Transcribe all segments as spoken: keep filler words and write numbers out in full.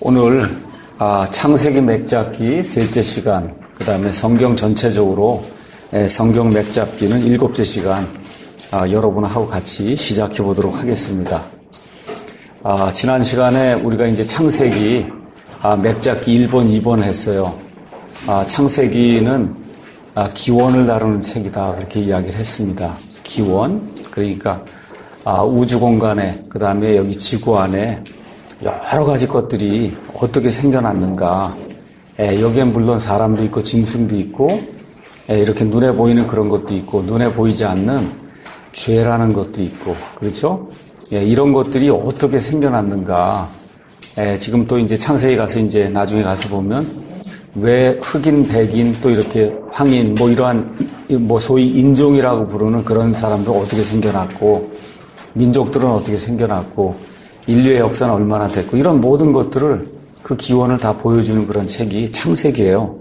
오늘 아, 창세기 맥잡기 셋째 시간, 그 다음에 성경 전체적으로 에, 성경 맥잡기는 일곱째 시간 아, 여러분하고 같이 시작해 보도록 하겠습니다. 아, 지난 시간에 우리가 이제 창세기 아, 맥잡기 일 번, 이 번을 했어요. 아, 창세기는 아, 기원을 다루는 책이다 그렇게 이야기를 했습니다. 기원, 그러니까 아, 우주 공간에, 그 다음에 여기 지구 안에 여러 가지 것들이 어떻게 생겨났는가. 에, 여기엔 물론 사람도 있고 짐승도 있고 에, 이렇게 눈에 보이는 그런 것도 있고 눈에 보이지 않는 죄라는 것도 있고, 그렇죠? 에, 이런 것들이 어떻게 생겨났는가. 에, 지금 또 이제 창세기 가서 이제 나중에 가서 보면 왜 흑인, 백인, 또 이렇게 황인, 뭐 이러한 뭐 소위 인종이라고 부르는 그런 사람들 어떻게 생겨났고, 민족들은 어떻게 생겨났고, 인류의 역사는 얼마나 됐고, 이런 모든 것들을 그 기원을 다 보여주는 그런 책이 창세기예요.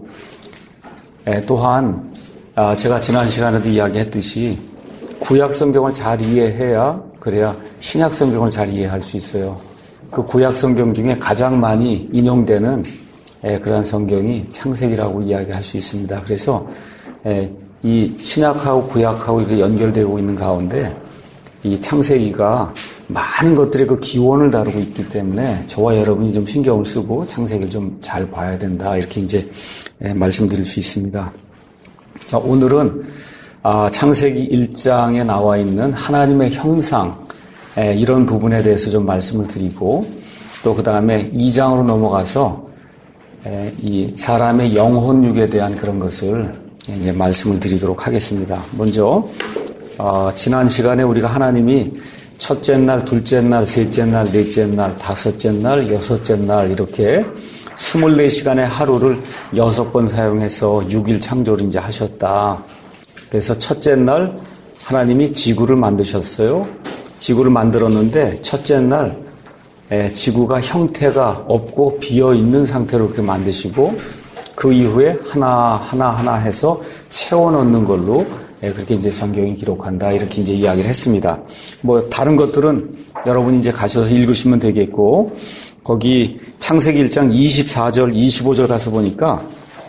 에, 또한 아, 제가 지난 시간에도 이야기했듯이 구약 성경을 잘 이해해야, 그래야 신약 성경을 잘 이해할 수 있어요. 그 구약 성경 중에 가장 많이 인용되는 에, 그러한 성경이 창세기라고 이야기할 수 있습니다. 그래서 에, 이 신약하고 구약하고 이렇게 연결되고 있는 가운데 이 창세기가 많은 것들의 그 기원을 다루고 있기 때문에 저와 여러분이 좀 신경을 쓰고 창세기를 좀 잘 봐야 된다, 이렇게 이제 말씀드릴 수 있습니다. 자, 오늘은 아, 창세기 일 장에 나와 있는 하나님의 형상, 에, 이런 부분에 대해서 좀 말씀을 드리고, 또 그 다음에 이 장으로 넘어가서 에, 이 사람의 영혼육에 대한 그런 것을 이제 말씀을 드리도록 하겠습니다. 먼저 어, 지난 시간에 우리가 하나님이 첫째 날, 둘째 날, 셋째 날, 넷째 날, 다섯째 날, 여섯째 날 이렇게 스물네 시간의 하루를 여섯 번 사용해서 육 일 창조를 이제 하셨다. 그래서 첫째 날 하나님이 지구를 만드셨어요. 지구를 만들었는데 첫째 날 에, 지구가 형태가 없고 비어있는 상태로 그렇게 만드시고, 그 이후에 하나하나 하나 해서 채워 넣는 걸로 그렇게 이제 성경이 기록한다, 이렇게 이제 이야기를 했습니다. 뭐 다른 것들은 여러분이 이제 가셔서 읽으시면 되겠고, 거기 창세기 일 장 이십사 절, 이십오 절 가서 보니까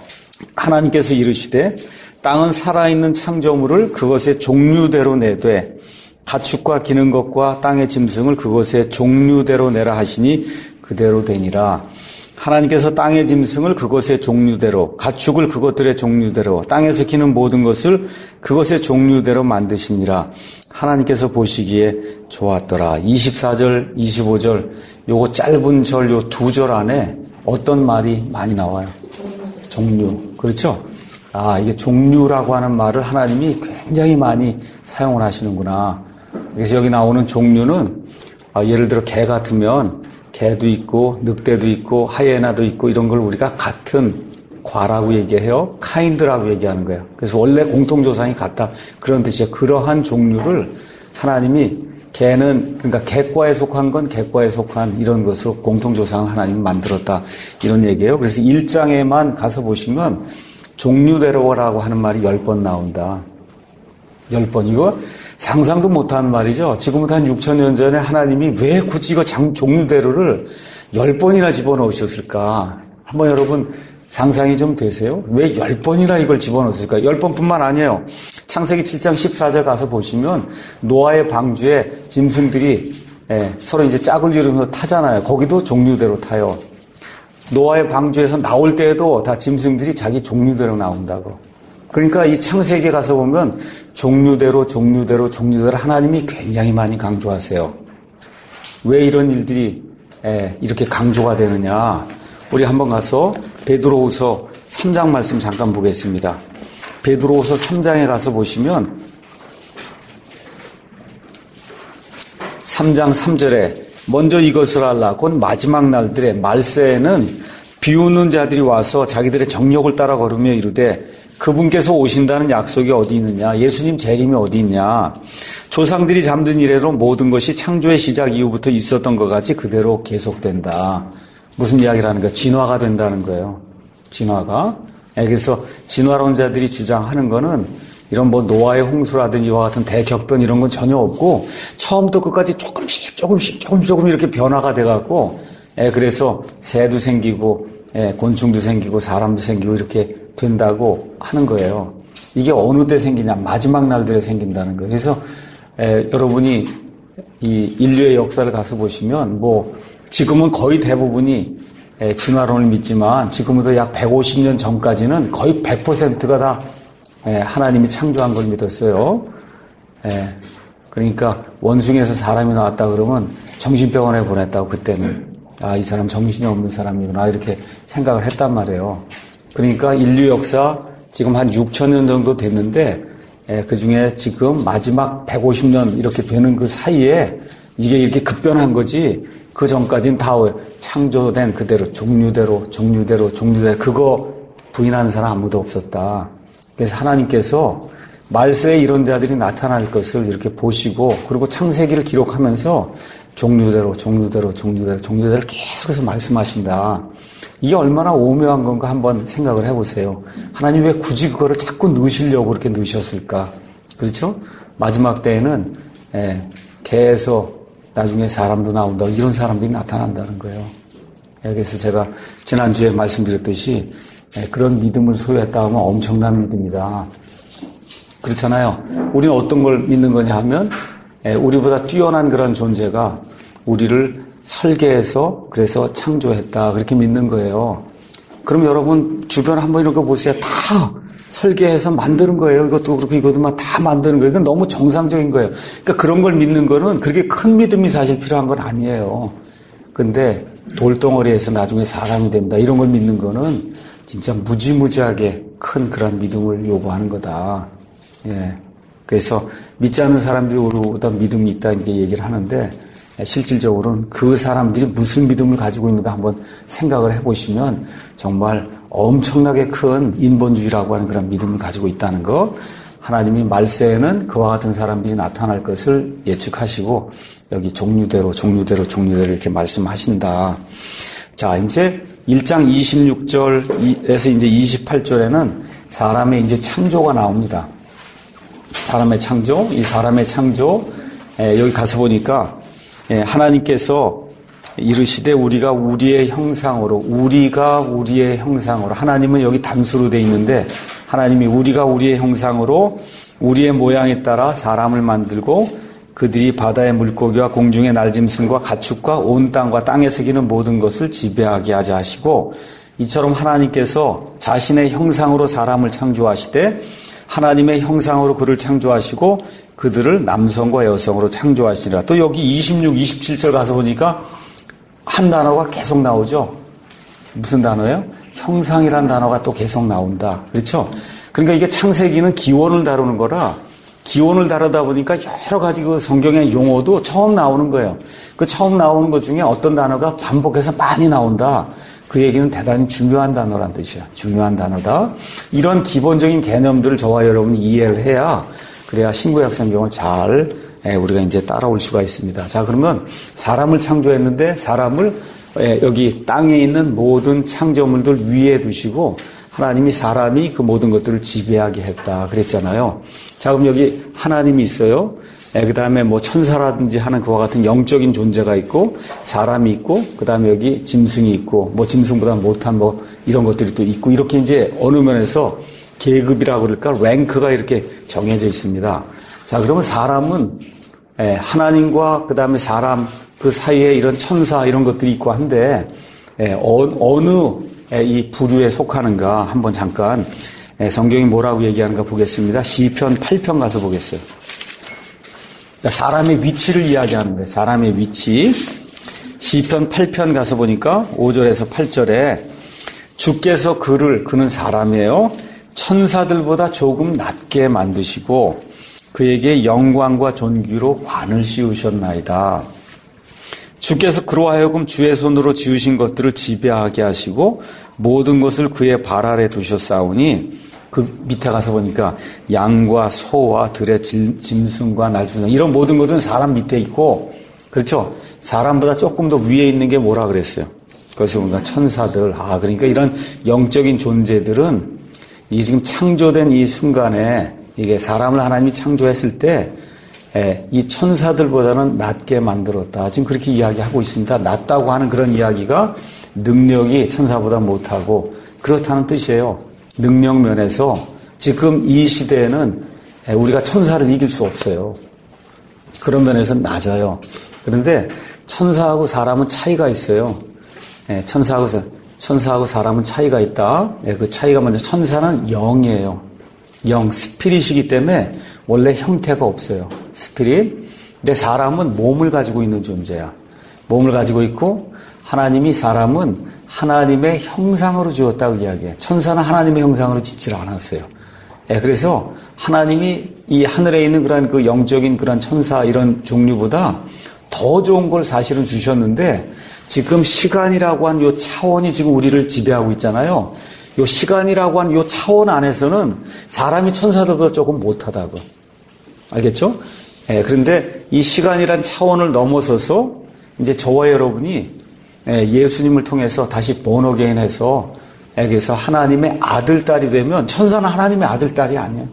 하나님께서 이르시되 땅은 살아있는 창조물을 그것의 종류대로 내되 가축과 기는 것과 땅의 짐승을 그것의 종류대로 내라 하시니 그대로 되니라. 하나님께서 땅의 짐승을 그것의 종류대로, 가축을 그것들의 종류대로, 땅에서 기는 모든 것을 그것의 종류대로 만드시니라. 하나님께서 보시기에 좋았더라. 이십사 절, 이십오 절, 요거 짧은 절, 요 두 절 안에 어떤 말이 많이 나와요? 종류. 그렇죠? 아, 이게 종류라고 하는 말을 하나님이 굉장히 많이 사용을 하시는구나. 그래서 여기 나오는 종류는, 아, 예를 들어 개 같으면 개도 있고 늑대도 있고 하이에나도 있고, 이런 걸 우리가 같은 과라고 얘기해요. 카인드라고 얘기하는 거예요. 그래서 원래 공통조상이 같다, 그런 뜻이에요. 그러한 종류를 하나님이, 개는 그러니까 개과에 속한 건 개과에 속한 이런 것으로 공통조상을 하나님이 만들었다, 이런 얘기예요. 그래서 일 장에만 가서 보시면 종류대로라고 하는 말이 열 번 나온다. 열 번. 이거 상상도 못하는 말이죠. 지금부터 한 육천 년 전에 하나님이 왜 굳이 이거 장, 종류대로를 열 번이나 집어넣으셨을까? 한번 여러분 상상이 좀 되세요? 왜 열 번이나 이걸 집어넣었을까? 열 번뿐만 아니에요. 창세기 칠 장 십사 절 가서 보시면 노아의 방주에 짐승들이 예, 서로 이제 짝을 이루면서 타잖아요. 거기도 종류대로 타요. 노아의 방주에서 나올 때에도 다 짐승들이 자기 종류대로 나온다고. 그러니까 이 창세기에 가서 보면 종류대로 종류대로 종류대로 하나님이 굉장히 많이 강조하세요. 왜 이런 일들이 이렇게 강조가 되느냐? 우리 한번 가서 베드로후서 삼 장 말씀 잠깐 보겠습니다. 베드로후서 삼 장에 가서 보시면 삼 장 삼 절에 먼저 이것을 알라. 곧 마지막 날들의 말세에는 비웃는 자들이 와서 자기들의 정욕을 따라 걸으며 이르되 그분께서 오신다는 약속이 어디 있느냐? 예수님 재림이 어디 있냐? 조상들이 잠든 이래로 모든 것이 창조의 시작 이후부터 있었던 것 같이 그대로 계속된다. 무슨 이야기를 하는 거야? 진화가 된다는 거예요. 진화가. 그래서 진화론자들이 주장하는 거는 이런 뭐 노아의 홍수라든지 이와 같은 대격변 이런 건 전혀 없고, 처음부터 끝까지 조금씩 조금씩 조금씩 조금 이렇게 변화가 돼갖고 예, 그래서 새도 생기고, 예, 곤충도 생기고, 사람도 생기고, 이렇게 된다고 하는 거예요. 이게 어느 때 생기냐? 마지막 날들에 생긴다는 거예요. 그래서, 예, 여러분이 이 인류의 역사를 가서 보시면, 뭐, 지금은 거의 대부분이 예, 진화론을 믿지만, 지금부터 약 백오십 년 전까지는 거의 백 퍼센트가 다 예, 하나님이 창조한 걸 믿었어요. 예, 그러니까 원숭이에서 사람이 나왔다 그러면 정신병원에 보냈다고 그때는. 아, 이 사람 정신이 없는 사람이구나 이렇게 생각을 했단 말이에요. 그러니까 인류 역사 지금 한 육천 년 정도 됐는데 예, 그중에 지금 마지막 백오십 년 이렇게 되는 그 사이에 이게 이렇게 급변한 거지 그 전까지는 다 창조된 그대로 종류대로 종류대로 종류대로 그거 부인하는 사람 아무도 없었다. 그래서 하나님께서 말세에 이런 자들이 나타날 것을 이렇게 보시고 그리고 창세기를 기록하면서 종류대로 종류대로 종류대로 종류대로 계속해서 말씀하신다. 이게 얼마나 오묘한 건가 한번 생각을 해보세요. 하나님 왜 굳이 그거를 자꾸 넣으시려고 그렇게 넣으셨을까? 그렇죠? 마지막 때에는 예, 개에서 나중에 사람도 나온다. 이런 사람들이 나타난다는 거예요. 예, 그래서 제가 지난주에 말씀드렸듯이 예, 그런 믿음을 소유했다 하면 엄청난 믿음이다. 그렇잖아요. 우리는 어떤 걸 믿는 거냐 하면 우리보다 뛰어난 그런 존재가 우리를 설계해서 그래서 창조했다 그렇게 믿는 거예요. 그럼 여러분 주변 한번 이런 거 보세요. 다 설계해서 만드는 거예요. 이것도 그렇고 이것도 다 만드는 거예요. 이건 너무 정상적인 거예요. 그러니까 그런 걸 믿는 거는 그렇게 큰 믿음이 사실 필요한 건 아니에요. 근데 돌덩어리에서 나중에 사람이 된다 이런 걸 믿는 거는 진짜 무지무지하게 큰 그런 믿음을 요구하는 거다. 예. 그래서 믿지 않는 사람들이 우리보다 믿음이 있다 이렇게 얘기를 하는데 실질적으로는 그 사람들이 무슨 믿음을 가지고 있는가 한번 생각을 해보시면 정말 엄청나게 큰 인본주의라고 하는 그런 믿음을 가지고 있다는 거. 하나님이 말세에는 그와 같은 사람들이 나타날 것을 예측하시고 여기 종류대로 종류대로 종류대로 이렇게 말씀하신다. 자, 이제 일 장 이십육 절에서 이제 이십팔 절에는 사람의 이제 창조가 나옵니다. 사람의 창조, 이 사람의 창조, 에, 여기 가서 보니까 에, 하나님께서 이르시되 우리가 우리의 형상으로, 우리가 우리의 형상으로, 하나님은 여기 단수로 돼 있는데 하나님이 우리가 우리의 형상으로 우리의 모양에 따라 사람을 만들고 그들이 바다의 물고기와 공중의 날짐승과 가축과 온 땅과 땅에서 기는 모든 것을 지배하게 하자 하시고 이처럼 하나님께서 자신의 형상으로 사람을 창조하시되 하나님의 형상으로 그를 창조하시고 그들을 남성과 여성으로 창조하시리라. 또 여기 이십육, 이십칠 절 가서 보니까 한 단어가 계속 나오죠. 무슨 단어예요? 형상이란 단어가 또 계속 나온다. 그렇죠? 그러니까 이게 창세기는 기원을 다루는 거라 기원을 다루다 보니까 여러 가지 그 성경의 용어도 처음 나오는 거예요. 그 처음 나오는 것 중에 어떤 단어가 반복해서 많이 나온다. 그 얘기는 대단히 중요한 단어란 뜻이야. 중요한 단어다. 이런 기본적인 개념들을 저와 여러분이 이해를 해야 그래야 신구약 성경을 잘 우리가 이제 따라올 수가 있습니다. 자, 그러면 사람을 창조했는데 사람을 여기 땅에 있는 모든 창조물들 위에 두시고 하나님이 사람이 그 모든 것들을 지배하게 했다 그랬잖아요. 자, 그럼 여기 하나님이 있어요. 그 다음에 뭐 천사라든지 하는 그와 같은 영적인 존재가 있고 사람이 있고 그 다음에 여기 짐승이 있고 뭐 짐승보다 못한 뭐 이런 것들이 또 있고 이렇게 이제 어느 면에서 계급이라고 그럴까 랭크가 이렇게 정해져 있습니다. 자, 그러면 사람은 하나님과 그 다음에 사람 그 사이에 이런 천사 이런 것들이 있고 한데 어느 이 부류에 속하는가 한번 잠깐 성경이 뭐라고 얘기하는가 보겠습니다. 시편 팔 편 가서 보겠어요. 사람의 위치를 이야기하는 거예요. 사람의 위치. 시편 팔 편 가서 보니까 오 절에서 팔 절에 주께서 그를, 그는 사람이에요. 천사들보다 조금 낮게 만드시고 그에게 영광과 존귀로 관을 씌우셨나이다. 주께서 그로 하여금 주의 손으로 지으신 것들을 지배하게 하시고 모든 것을 그의 발 아래 두셨사오니 그 밑에 가서 보니까 양과 소와 들의 짐승과 날짐승 이런 모든 것은 사람 밑에 있고 그렇죠. 사람보다 조금 더 위에 있는 게 뭐라 그랬어요. 그것이 뭔가 천사들. 아 그러니까 이런 영적인 존재들은 이게 지금 창조된 이 순간에 이게 사람을 하나님이 창조했을 때 예, 이 천사들보다는 낮게 만들었다. 지금 그렇게 이야기하고 있습니다. 낮다고 하는 그런 이야기가 능력이 천사보다 못하고 그렇다는 뜻이에요. 능력 면에서 지금 이 시대에는 우리가 천사를 이길 수 없어요. 그런 면에서 낮아요. 그런데 천사하고 사람은 차이가 있어요. 예, 천사하고, 천사하고 사람은 차이가 있다. 예, 그 차이가 먼저 천사는 영이에요. 영, 스피릿이기 때문에 원래 형태가 없어요. 스피릿. 근데 사람은 몸을 가지고 있는 존재야. 몸을 가지고 있고 하나님이 사람은 하나님의 형상으로 지었다고 이야기해. 천사는 하나님의 형상으로 짓질 않았어요. 예, 그래서 하나님이 이 하늘에 있는 그런 그 영적인 그런 천사 이런 종류보다 더 좋은 걸 사실은 주셨는데 지금 시간이라고 한 요 차원이 지금 우리를 지배하고 있잖아요. 요 시간이라고 한 요 차원 안에서는 사람이 천사들보다 조금 못하다고. 알겠죠? 예, 그런데 이 시간이란 차원을 넘어서서 이제 저와 여러분이 예, 예수님을 통해서 다시 본어게인 해서 예, 그래서 하나님의 아들, 딸이 되면 천사는 하나님의 아들, 딸이 아니에요.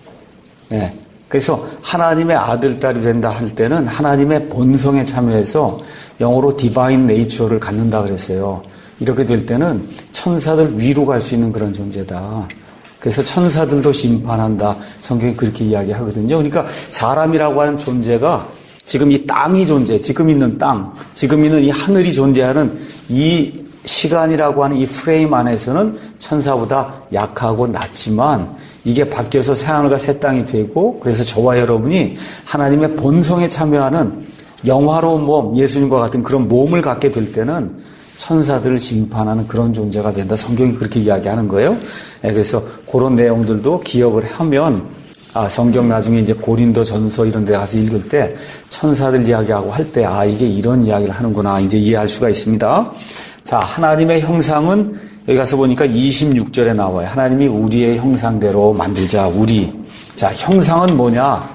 예, 그래서 하나님의 아들, 딸이 된다 할 때는 하나님의 본성에 참여해서 영어로 디바인 네이처를 갖는다 그랬어요. 이렇게 될 때는 천사들 위로 갈 수 있는 그런 존재다. 그래서 천사들도 심판한다. 성경이 그렇게 이야기하거든요. 그러니까 사람이라고 하는 존재가 지금 이 땅이 존재, 지금 있는 땅, 지금 있는 이 하늘이 존재하는 이 시간이라고 하는 이 프레임 안에서는 천사보다 약하고 낮지만 이게 바뀌어서 새하늘과 새 땅이 되고 그래서 저와 여러분이 하나님의 본성에 참여하는 영화로운 몸, 예수님과 같은 그런 몸을 갖게 될 때는 천사들을 심판하는 그런 존재가 된다. 성경이 그렇게 이야기하는 거예요. 그래서 그런 내용들도 기억을 하면 아, 성경 나중에 이제 고린도 전서 이런 데 가서 읽을 때 천사들 이야기하고 할 때 아, 이게 이런 이야기를 하는구나. 이제 이해할 수가 있습니다. 자, 하나님의 형상은 여기 가서 보니까 이십육 절에 나와요. 하나님이 우리의 형상대로 만들자, 우리. 자, 형상은 뭐냐?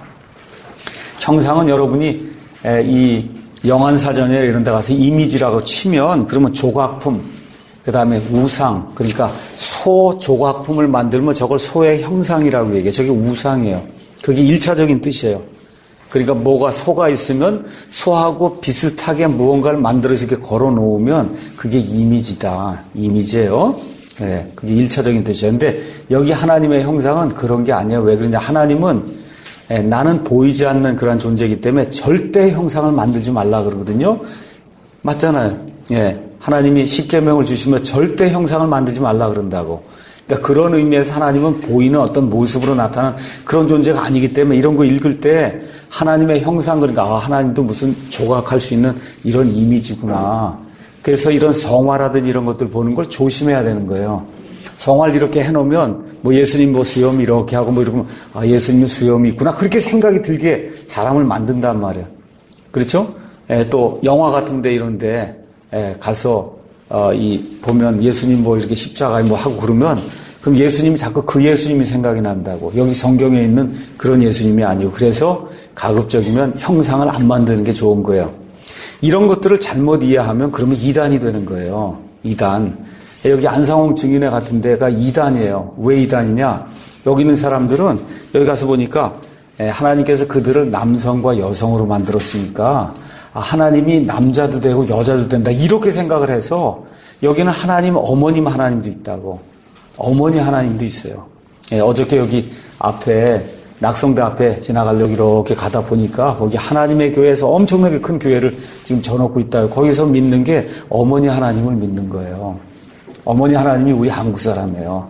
형상은 여러분이 이 영안사전이나 이런 데 가서 이미지라고 치면 그러면 조각품, 그 다음에 우상, 그러니까 소 조각품을 만들면 저걸 소의 형상이라고 얘기해요. 저게 우상이에요. 그게 일차적인 뜻이에요. 그러니까 뭐가 소가 있으면 소하고 비슷하게 무언가를 만들어서 이렇게 걸어 놓으면 그게 이미지다. 이미지예요. 네, 그게 일차적인 뜻이에요. 근데 여기 하나님의 형상은 그런 게 아니에요. 왜 그러냐? 하나님은 예, 나는 보이지 않는 그런 존재이기 때문에 절대 형상을 만들지 말라 그러거든요. 맞잖아요. 예, 하나님이 십계명을 주시면 절대 형상을 만들지 말라 그런다고. 그러니까 그런 의미에서 하나님은 보이는 어떤 모습으로 나타나는 그런 존재가 아니기 때문에 이런 거 읽을 때 하나님의 형상, 그러니까 아, 하나님도 무슨 조각할 수 있는 이런 이미지구나. 그래서 이런 성화라든지 이런 것들 보는 걸 조심해야 되는 거예요. 성화를 이렇게 해놓으면 뭐 예수님 뭐 수염 이렇게 하고 뭐 이러면 아, 예수님은 수염이 있구나. 그렇게 생각이 들게 사람을 만든단 말이에요. 그렇죠? 예, 또 영화 같은데 이런데 예, 가서 어, 이 보면 예수님 뭐 이렇게 십자가에 뭐 하고 그러면 그럼 예수님이 자꾸 그 예수님이 생각이 난다고. 여기 성경에 있는 그런 예수님이 아니고 그래서 가급적이면 형상을 안 만드는 게 좋은 거예요. 이런 것들을 잘못 이해하면 그러면 이단이 되는 거예요. 이단. 여기 안상홍 증인회 같은 데가 이단이에요. 왜 이단이냐? 여기 있는 사람들은 여기 가서 보니까 하나님께서 그들을 남성과 여성으로 만들었으니까 하나님이 남자도 되고 여자도 된다. 이렇게 생각을 해서 여기는 하나님, 어머님 하나님도 있다고. 어머니 하나님도 있어요. 예, 어저께 여기 앞에 낙성대 앞에 지나가려고 이렇게 가다 보니까 거기 하나님의 교회에서 엄청나게 큰 교회를 지금 져놓고 있다고. 거기서 믿는 게 어머니 하나님을 믿는 거예요. 어머니 하나님이 우리 한국 사람이에요.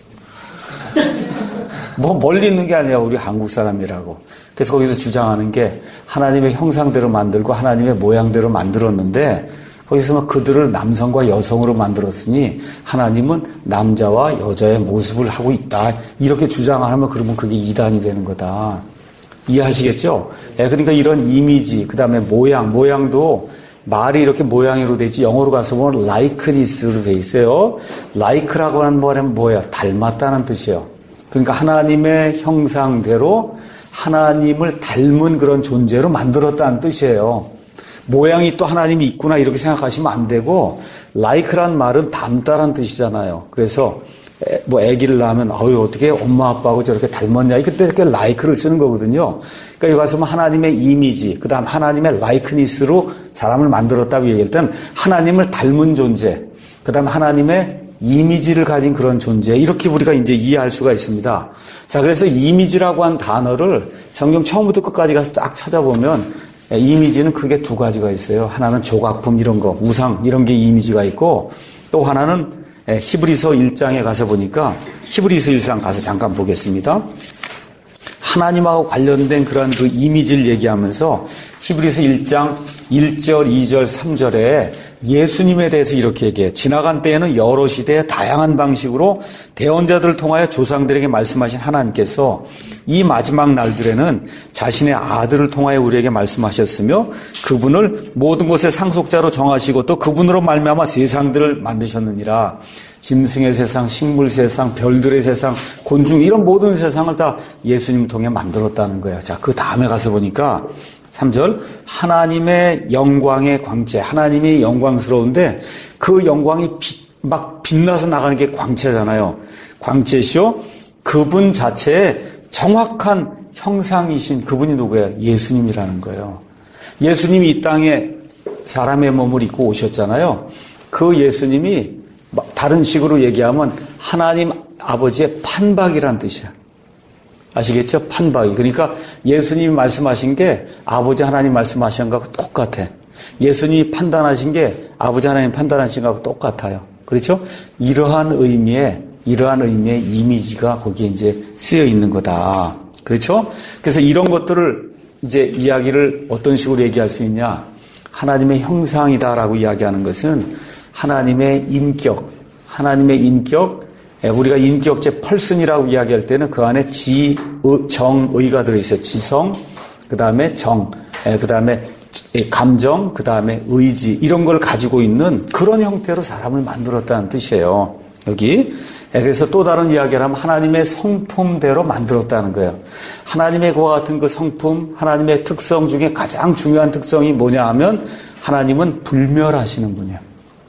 뭐 멀리 있는 게 아니라 우리 한국 사람이라고. 그래서 거기서 주장하는 게 하나님의 형상대로 만들고 하나님의 모양대로 만들었는데 거기서 막 그들을 남성과 여성으로 만들었으니 하나님은 남자와 여자의 모습을 하고 있다. 이렇게 주장하면 그러면 그게 이단이 되는 거다. 이해하시겠죠? 예, 그러니까 이런 이미지, 그 다음에 모양, 모양도 말이 이렇게 모양으로 되지 영어로 가서 보면 likenes스로 돼 있어요. like라고 하는 말은 뭐예요? 닮았다는 뜻이에요. 그러니까 하나님의 형상대로 하나님을 닮은 그런 존재로 만들었다는 뜻이에요. 모양이 또 하나님이 있구나 이렇게 생각하시면 안 되고 like란 말은 닮다라는 뜻이잖아요. 그래서 애, 뭐 아기를 낳으면 어유 어떻게 엄마 아빠하고 저렇게 닮았냐 그때 이렇게 라이크를 쓰는 거거든요. 그러니까 여기 가서 하나님의 이미지, 그다음 하나님의 라이크니스로 사람을 만들었다고 얘기할 땐 하나님을 닮은 존재, 그다음 하나님의 이미지를 가진 그런 존재, 이렇게 우리가 이제 이해할 수가 있습니다. 자, 그래서 이미지라고 한 단어를 성경 처음부터 끝까지 가서 딱 찾아보면 이미지는 크게 두 가지가 있어요. 하나는 조각품 이런 거, 우상 이런 게 이미지가 있고, 또 하나는 히브리서 일 장에 가서 보니까 히브리서 일 장 가서 잠깐 보겠습니다. 하나님하고 관련된 그런 그 이미지를 얘기하면서 히브리서 일 장 일 절, 이 절, 삼 절에 예수님에 대해서 이렇게 얘기해요. 지나간 때에는 여러 시대에 다양한 방식으로 대언자들을 통하여 조상들에게 말씀하신 하나님께서 이 마지막 날들에는 자신의 아들을 통하여 우리에게 말씀하셨으며 그분을 모든 것의 상속자로 정하시고 또 그분으로 말미암아 세상들을 만드셨느니라. 짐승의 세상, 식물 세상, 별들의 세상, 곤충 이런 모든 세상을 다 예수님을 통해 만들었다는 거예요. 자, 그 다음에 가서 보니까 삼 절 하나님의 영광의 광채, 하나님이 영광스러운데 그 영광이 빛, 막 빛나서 나가는 게 광채잖아요. 광채시요 그분 자체의 정확한 형상이신 그분이 누구예요? 예수님이라는 거예요. 예수님이 이 땅에 사람의 몸을 입고 오셨잖아요. 그 예수님이 다른 식으로 얘기하면 하나님 아버지의 판박이란 뜻이야. 아시겠죠? 판박이. 그러니까 예수님이 말씀하신 게 아버지 하나님 말씀하신 것하고 똑같아. 예수님이 판단하신 게 아버지 하나님 판단하신 것하고 똑같아요. 그렇죠? 이러한 의미의, 이러한 의미의 이미지가 거기에 이제 쓰여 있는 거다. 그렇죠? 그래서 이런 것들을 이제 이야기를 어떤 식으로 얘기할 수 있냐? 하나님의 형상이다라고 이야기하는 것은 하나님의 인격, 하나님의 인격, 우리가 인격체 펄슨이라고 이야기할 때는 그 안에 지, 의, 정, 의가 들어있어요. 지성, 그 다음에 정, 그 다음에 감정, 그 다음에 의지 이런 걸 가지고 있는 그런 형태로 사람을 만들었다는 뜻이에요. 여기. 그래서 또 다른 이야기를 하면 하나님의 성품대로 만들었다는 거예요. 하나님의 그와 같은 그 성품, 하나님의 특성 중에 가장 중요한 특성이 뭐냐 하면 하나님은 불멸하시는 분이에요.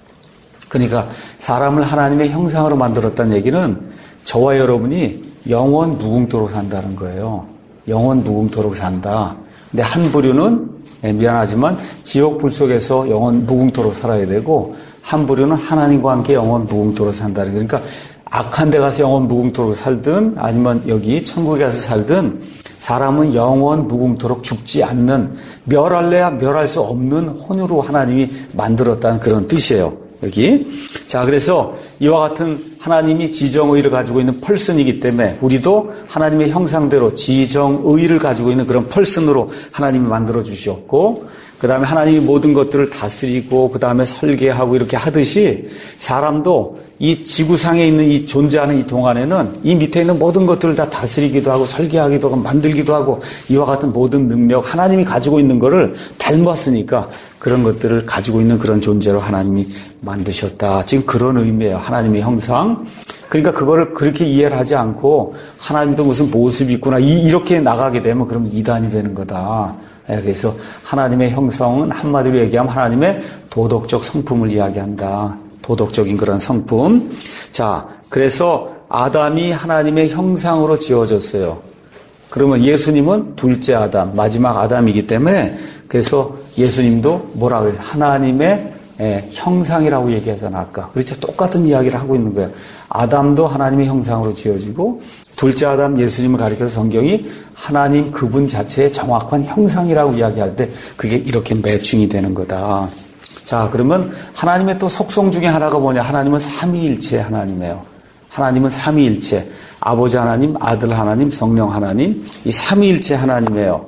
그러니까 사람을 하나님의 형상으로 만들었다는 얘기는 저와 여러분이 영원 무궁토록 산다는 거예요. 영원 무궁토록 산다. 근데 한 부류는 미안하지만 지옥 불 속에서 영원 무궁토록 살아야 되고 한 부류는 하나님과 함께 영원 무궁토록 산다는 거예요. 그러니까 악한 데 가서 영원 무궁토록 살든 아니면 여기 천국에 가서 살든 사람은 영원 무궁토록 죽지 않는 멸할래야 멸할 수 없는 혼으로 하나님이 만들었다는 그런 뜻이에요. 여기. 자, 그래서 이와 같은 하나님이 지정의를 가지고 있는 펄슨이기 때문에 우리도 하나님의 형상대로 지정의를 가지고 있는 그런 펄슨으로 하나님이 만들어 주셨고, 그 다음에 하나님이 모든 것들을 다스리고, 그 다음에 설계하고 이렇게 하듯이 사람도 이 지구상에 있는 이 존재하는 이 동안에는 이 밑에 있는 모든 것들을 다 다스리기도 하고 설계하기도 하고 만들기도 하고 이와 같은 모든 능력, 하나님이 가지고 있는 거를 닮았으니까 그런 것들을 가지고 있는 그런 존재로 하나님이 만드셨다. 지금 그런 의미예요. 하나님의 형상. 그러니까 그거를 그렇게 이해를 하지 않고 하나님도 무슨 모습이 있구나 이렇게 나가게 되면 그러면 이단이 되는 거다. 그래서 하나님의 형성은 한마디로 얘기하면 하나님의 도덕적 성품을 이야기한다. 도덕적인 그런 성품. 자, 그래서 아담이 하나님의 형상으로 지어졌어요. 그러면 예수님은 둘째 아담, 마지막 아담이기 때문에 그래서 예수님도 뭐라고 해요? 하나님의 예, 형상이라고 얘기하잖아, 아까. 그렇죠? 똑같은 이야기를 하고 있는 거예요. 아담도 하나님의 형상으로 지어지고 둘째 아담 예수님을 가리켜서 성경이 하나님 그분 자체의 정확한 형상이라고 이야기할 때 그게 이렇게 매칭이 되는 거다. 자, 그러면 하나님의 또 속성 중에 하나가 뭐냐? 하나님은 삼위일체 하나님이에요. 하나님은 삼위일체. 아버지 하나님, 아들 하나님, 성령 하나님. 이 삼위일체 하나님이에요.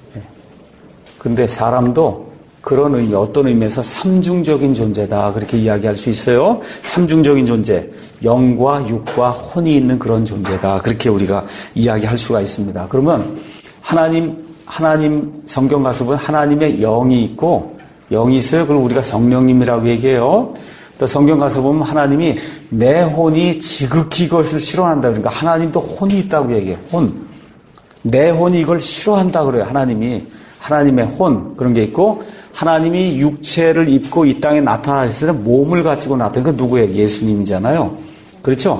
근데 사람도 그런 의미, 어떤 의미에서 삼중적인 존재다. 그렇게 이야기할 수 있어요. 삼중적인 존재. 영과 육과 혼이 있는 그런 존재다. 그렇게 우리가 이야기할 수가 있습니다. 그러면 하나님, 하나님 성경 가서 보면 하나님의 영이 있고 영이 있어요. 그걸 우리가 성령님이라고 얘기해요. 또 성경 가서 보면 하나님이 내 혼이 지극히 이것을 싫어한다. 그러니까 하나님도 혼이 있다고 얘기해요. 혼. 내 혼이 이걸 싫어한다 그래요. 하나님이. 하나님의 혼. 그런 게 있고 하나님이 육체를 입고 이 땅에 나타나셨을 때 몸을 가지고 나타난 건 누구예요? 예수님이잖아요. 그렇죠?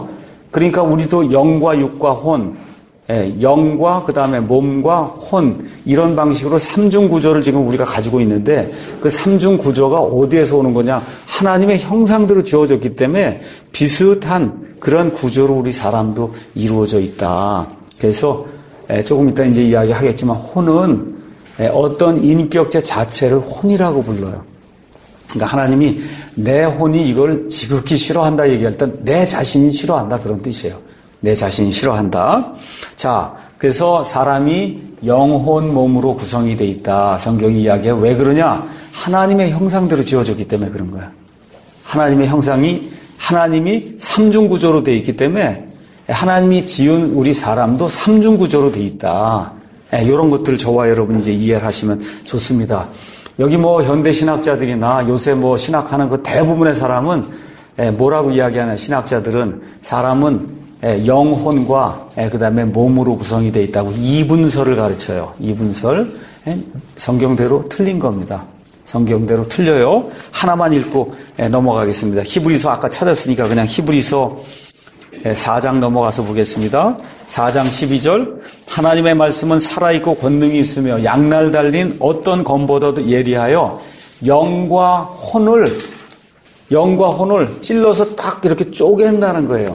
그러니까 우리도 영과 육과 혼, 예, 영과 그 다음에 몸과 혼 이런 방식으로 삼중 구조를 지금 우리가 가지고 있는데 그 삼중 구조가 어디에서 오는 거냐? 하나님의 형상대로 지어졌기 때문에 비슷한 그런 구조로 우리 사람도 이루어져 있다. 그래서 예, 조금 이따 이제 이야기하겠지만 혼은 예, 어떤 인격체 자체를 혼이라고 불러요. 그러니까 하나님이 내 혼이 이걸 지극히 싫어한다 얘기할 때 내 자신이 싫어한다 그런 뜻이에요. 내 자신이 싫어한다. 자, 그래서 사람이 영혼 몸으로 구성이 돼 있다. 성경이 이야기해요. 왜 그러냐? 하나님의 형상대로 지어졌기 때문에 그런 거야. 하나님의 형상이 하나님이 삼중 구조로 돼 있기 때문에 하나님이 지은 우리 사람도 삼중 구조로 돼 있다. 네, 이런 것들을 저와 여러분이 이제 이해를 하시면 좋습니다. 여기 뭐 현대 신학자들이나 요새 뭐 신학하는 그 대부분의 사람은 뭐라고 이야기하는 신학자들은 사람은 영혼과 그 다음에 몸으로 구성이 되어 있다고 이분설을 가르쳐요. 이분설. 성경대로 틀린 겁니다. 성경대로 틀려요. 하나만 읽고 넘어가겠습니다. 히브리서 아까 찾았으니까 그냥 히브리서 사 장 넘어가서 보겠습니다. 사 장 십이 절. 하나님의 말씀은 살아있고 권능이 있으며 양날 달린 어떤 검보다도 예리하여 영과 혼을 영과 혼을 찔러서 딱 이렇게 쪼갠다는 거예요.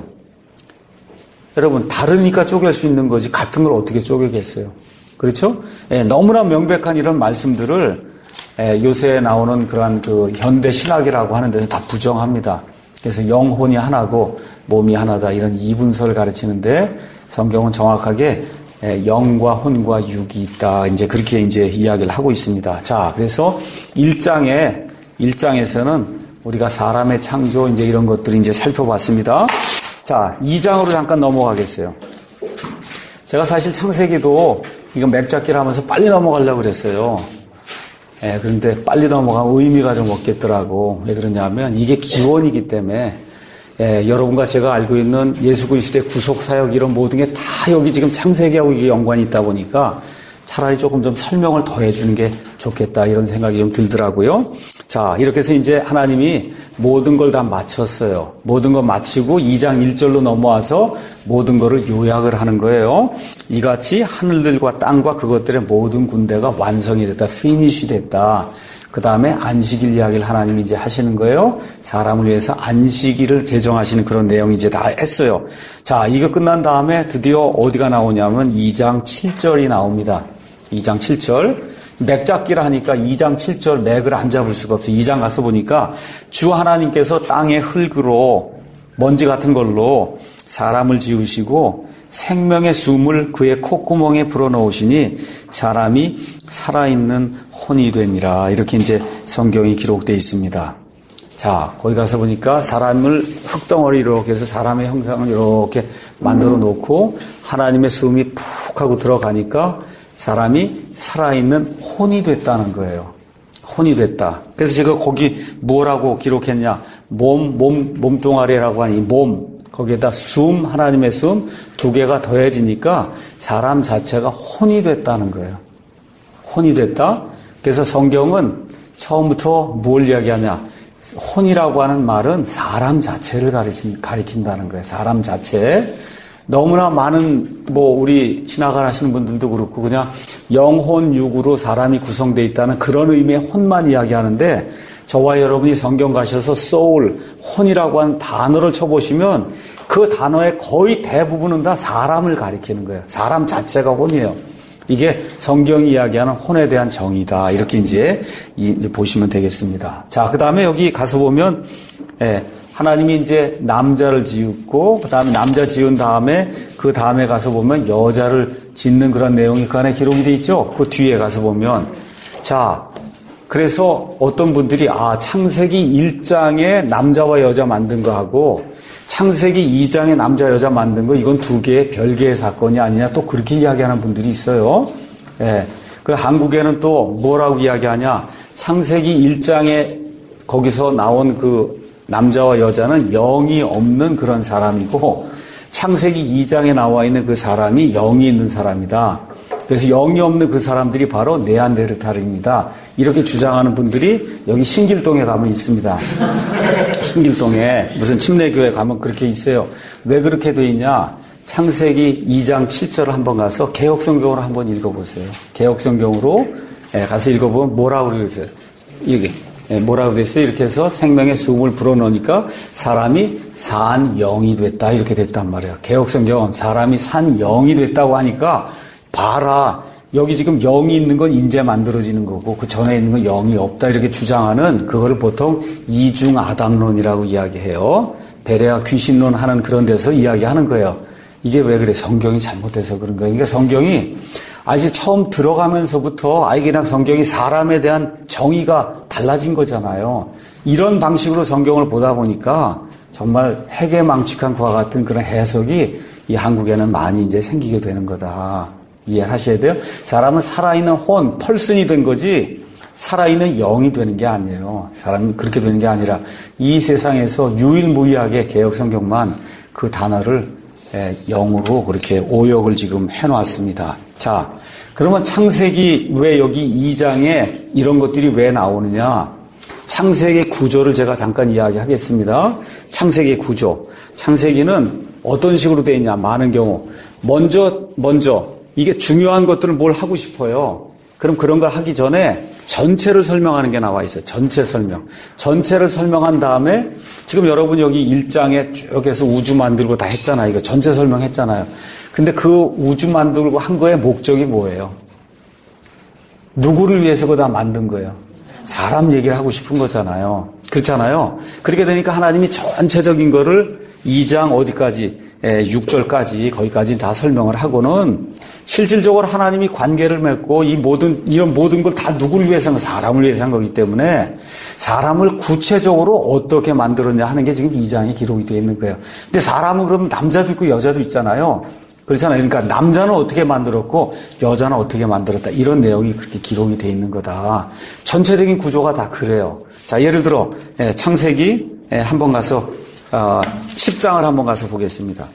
여러분, 다르니까 쪼갤 수 있는 거지 같은 걸 어떻게 쪼개겠어요? 그렇죠? 예, 너무나 명백한 이런 말씀들을 예, 요새 나오는 그러한 그 현대 신학이라고 하는 데서 다 부정합니다. 그래서 영혼이 하나고 몸이 하나다 이런 이분설을 가르치는데 성경은 정확하게 예, 영과 혼과 육이 있다. 이제 그렇게 이제 이야기를 하고 있습니다. 자, 그래서 일 장에 일 장에서는 우리가 사람의 창조 이제 이런 것들을 이제 살펴봤습니다. 자, 이 장으로 잠깐 넘어가겠어요. 제가 사실 창세기도 이거 맥잡기를 하면서 빨리 넘어가려고 그랬어요. 예, 그런데 빨리 넘어가면 의미가 좀 없겠더라고. 왜 그러냐면 이게 기원이기 때문에 예, 여러분과 제가 알고 있는 예수 그리스도의 구속 사역 이런 모든 게 다 여기 지금 창세기하고 이게 연관이 있다 보니까 차라리 조금 좀 설명을 더 해주는 게 좋겠다 이런 생각이 좀 들더라고요. 자, 이렇게 해서 이제 하나님이 모든 걸 다 마쳤어요. 모든 걸 마치고 이 장 일 절로 넘어와서 모든 거를 요약을 하는 거예요. 이같이 하늘들과 땅과 그것들의 모든 군대가 완성이 됐다. 피니쉬 됐다. 그 다음에 안식일 이야기를 하나님이 이제 하시는 거예요. 사람을 위해서 안식일을 제정하시는 그런 내용이 이제 다 했어요. 자, 이거 끝난 다음에 드디어 어디가 나오냐면 이 장 칠 절이 나옵니다. 이 장 칠 절. 맥잡기를 하니까 이 장 칠 절 맥을 안 잡을 수가 없어요. 이 장 가서 보니까 주 하나님께서 땅의 흙으로 먼지 같은 걸로 사람을 지으시고 생명의 숨을 그의 콧구멍에 불어넣으시니 사람이 살아있는 혼이 되니라. 이렇게 이제 성경이 기록되어 있습니다. 자, 거기 가서 보니까 사람을 흙덩어리 이렇게 해서 사람의 형상을 이렇게 만들어 놓고 하나님의 숨이 푹 하고 들어가니까 사람이 살아있는 혼이 됐다는 거예요. 혼이 됐다. 그래서 제가 거기 뭐라고 기록했냐. 몸, 몸, 몸뚱아리라고 하니 몸. 거기에다 숨, 하나님의 숨 두 개가 더해지니까 사람 자체가 혼이 됐다는 거예요. 혼이 됐다. 그래서 성경은 처음부터 뭘 이야기하냐. 혼이라고 하는 말은 사람 자체를 가리킨, 가리킨다는 거예요. 사람 자체. 너무나 많은 뭐 우리 신학을 하시는 분들도 그렇고 그냥 영혼 육으로 사람이 구성되어 있다는 그런 의미의 혼만 이야기하는데 저와 여러분이 성경 가셔서 soul, 혼이라고 하는 단어를 쳐보시면 그 단어의 거의 대부분은 다 사람을 가리키는 거예요. 사람 자체가 혼이에요. 이게 성경이 이야기하는 혼에 대한 정의다. 이렇게 이제, 이제 보시면 되겠습니다. 자, 그 다음에 여기 가서 보면 예, 하나님이 이제 남자를 지었고 그 다음에 남자 지은 다음에 그 다음에 가서 보면 여자를 짓는 그런 내용이 그 안에 기록이 돼 있죠. 그 뒤에 가서 보면 자, 그래서 어떤 분들이 아 창세기 일 장에 남자와 여자 만든 거하고 창세기 이 장에 남자 여자 만든 거 이건 두 개의 별개의 사건이 아니냐 또 그렇게 이야기하는 분들이 있어요. 예. 그 한국에는 또 뭐라고 이야기하냐 창세기 일 장에 거기서 나온 그 남자와 여자는 영이 없는 그런 사람이고 창세기 이 장에 나와 있는 그 사람이 영이 있는 사람이다. 그래서 영이 없는 그 사람들이 바로 네안데르탈입니다. 이렇게 주장하는 분들이 여기 신길동에 가면 있습니다. 신길동에 무슨 침례교회 가면 그렇게 있어요. 왜 그렇게 돼 있냐? 창세기 이 장 칠 절을 한번 가서 개역성경으로 한번 읽어보세요. 개역성경으로 가서 읽어보면 뭐라고 그러세요? 여기 뭐라고 그랬어요? 이렇게 해서 생명의 숨을 불어넣으니까 사람이 산 영이 됐다 이렇게 됐단 말이에요. 개역성경은 사람이 산 영이 됐다고 하니까 봐라, 여기 지금 영이 있는 건 이제 만들어지는 거고 그 전에 있는 건 영이 없다 이렇게 주장하는 그거를 보통 이중 아담론이라고 이야기해요. 베레아 귀신론 하는 그런 데서 이야기하는 거예요. 이게 왜 그래? 성경이 잘못돼서 그런 거예요. 그러니까 성경이 아직 처음 들어가면서부터 아예 그냥 성경이 사람에 대한 정의가 달라진 거잖아요. 이런 방식으로 성경을 보다 보니까 정말 해괴망측한 그와 같은 그런 해석이 이 한국에는 많이 이제 생기게 되는 거다. 이해하셔야 돼요. 사람은 살아있는 혼, 펄슨이 된 거지 살아있는 영이 되는 게 아니에요. 사람이 그렇게 되는 게 아니라 이 세상에서 유일무이하게 개역성경만 그 단어를 영으로 그렇게 오역을 지금 해놨습니다. 자, 그러면 창세기 왜 여기 이 장에 이런 것들이 왜 나오느냐? 창세기 구조를 제가 잠깐 이야기하겠습니다. 창세기 구조. 창세기는 어떤 식으로 되어 있냐? 많은 경우 먼저 먼저 이게 중요한 것들을 뭘 하고 싶어요. 그럼 그런 걸 하기 전에 전체를 설명하는 게 나와 있어요. 전체 설명. 전체를 설명한 다음에 지금 여러분 여기 일 장에 쭉 해서 우주 만들고 다 했잖아요. 이거 전체 설명했잖아요. 근데 그 우주 만들고 한 거의 목적이 뭐예요? 누구를 위해서 그거 다 만든 거예요? 사람 얘기를 하고 싶은 거잖아요. 그렇잖아요. 그렇게 되니까 하나님이 전체적인 거를 이 장 어디까지? 육 절까지 거기까지 다 설명을 하고는 실질적으로 하나님이 관계를 맺고 이 모든 이런 모든 걸 다 누구를 위해서 한 거? 사람을 위해서 한 거기 때문에 사람을 구체적으로 어떻게 만들었냐 하는 게 지금 이 장에 기록이 되어 있는 거예요. 근데 사람은 그러면 남자도 있고 여자도 있잖아요. 그렇잖아요. 그러니까 남자는 어떻게 만들었고 여자는 어떻게 만들었다 이런 내용이 그렇게 기록이 되어 있는 거다. 전체적인 구조가 다 그래요. 자, 예를 들어 창세기 한번 가서 십 장을 한번 가서 보겠습니다.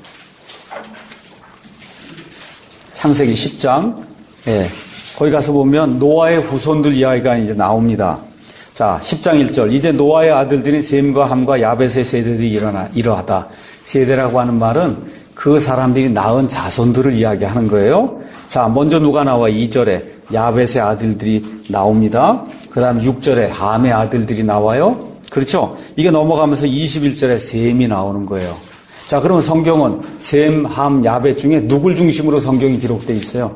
창세기 십 장. 예. 거기 가서 보면 노아의 후손들 이야기가 이제 나옵니다. 자, 십 장 일 절. 이제 노아의 아들들인 셈과 함과 야벳의 세대들이 일어나, 이러하다. 세대라고 하는 말은 그 사람들이 낳은 자손들을 이야기하는 거예요. 자, 먼저 누가 나와? 이 절에 야벳의 아들들이 나옵니다. 그 다음 육 절에 함의 아들들이 나와요. 그렇죠? 이게 넘어가면서 이십일 절에 셈이 나오는 거예요. 자, 그러면 성경은 셈, 함, 야벳 중에 누굴 중심으로 성경이 기록되어 있어요?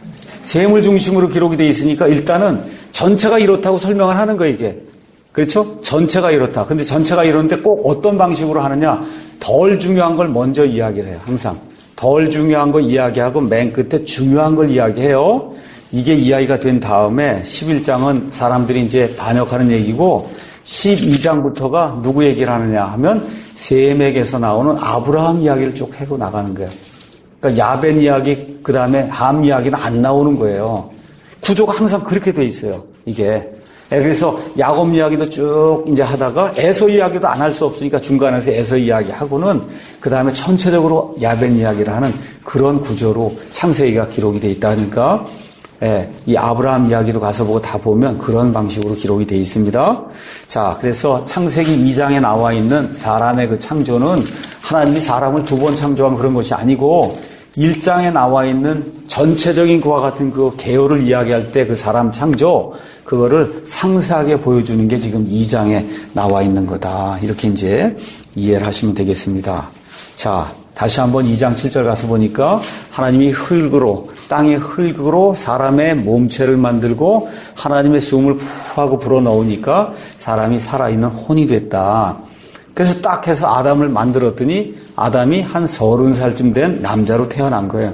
셈을 중심으로 기록이 되어 있으니까 일단은 전체가 이렇다고 설명을 하는 거예요, 이게. 그렇죠? 전체가 이렇다. 근데 전체가 이런데 꼭 어떤 방식으로 하느냐? 덜 중요한 걸 먼저 이야기를 해요, 항상. 덜 중요한 거 이야기하고 맨 끝에 중요한 걸 이야기해요. 이게 이야기가 된 다음에 십일 장은 사람들이 이제 반역하는 얘기고 십이 장부터가 누구 얘기를 하느냐 하면 셈에게서 나오는 아브라함 이야기를 쭉 해고 나가는 거예요. 그러니까 야벳 이야기, 그 다음에 함 이야기는 안 나오는 거예요. 구조가 항상 그렇게 돼 있어요, 이게. 그래서 야곱 이야기도 쭉 이제 하다가 에서 이야기도 안 할 수 없으니까 중간에서 에서 이야기하고는 그 다음에 전체적으로 야벳 이야기를 하는 그런 구조로 창세기가 기록이 돼 있다니까. 예, 이 아브라함 이야기도 가서 보고 다 보면 그런 방식으로 기록이 되어 있습니다. 자, 그래서 창세기 이 장에 나와 있는 사람의 그 창조는 하나님이 사람을 두 번 창조한 그런 것이 아니고 일 장에 나와 있는 전체적인 그와 같은 그 개요를 이야기할 때 그 사람 창조, 그거를 상세하게 보여주는 게 지금 이 장에 나와 있는 거다. 이렇게 이제 이해를 하시면 되겠습니다. 자, 다시 한번 이 장 칠 절 가서 보니까 하나님이 흙으로, 땅의 흙으로 사람의 몸체를 만들고 하나님의 숨을 푸 하고 불어넣으니까 사람이 살아있는 혼이 됐다. 그래서 딱 해서 아담을 만들었더니 아담이 한 서른 살쯤 된 남자로 태어난 거예요.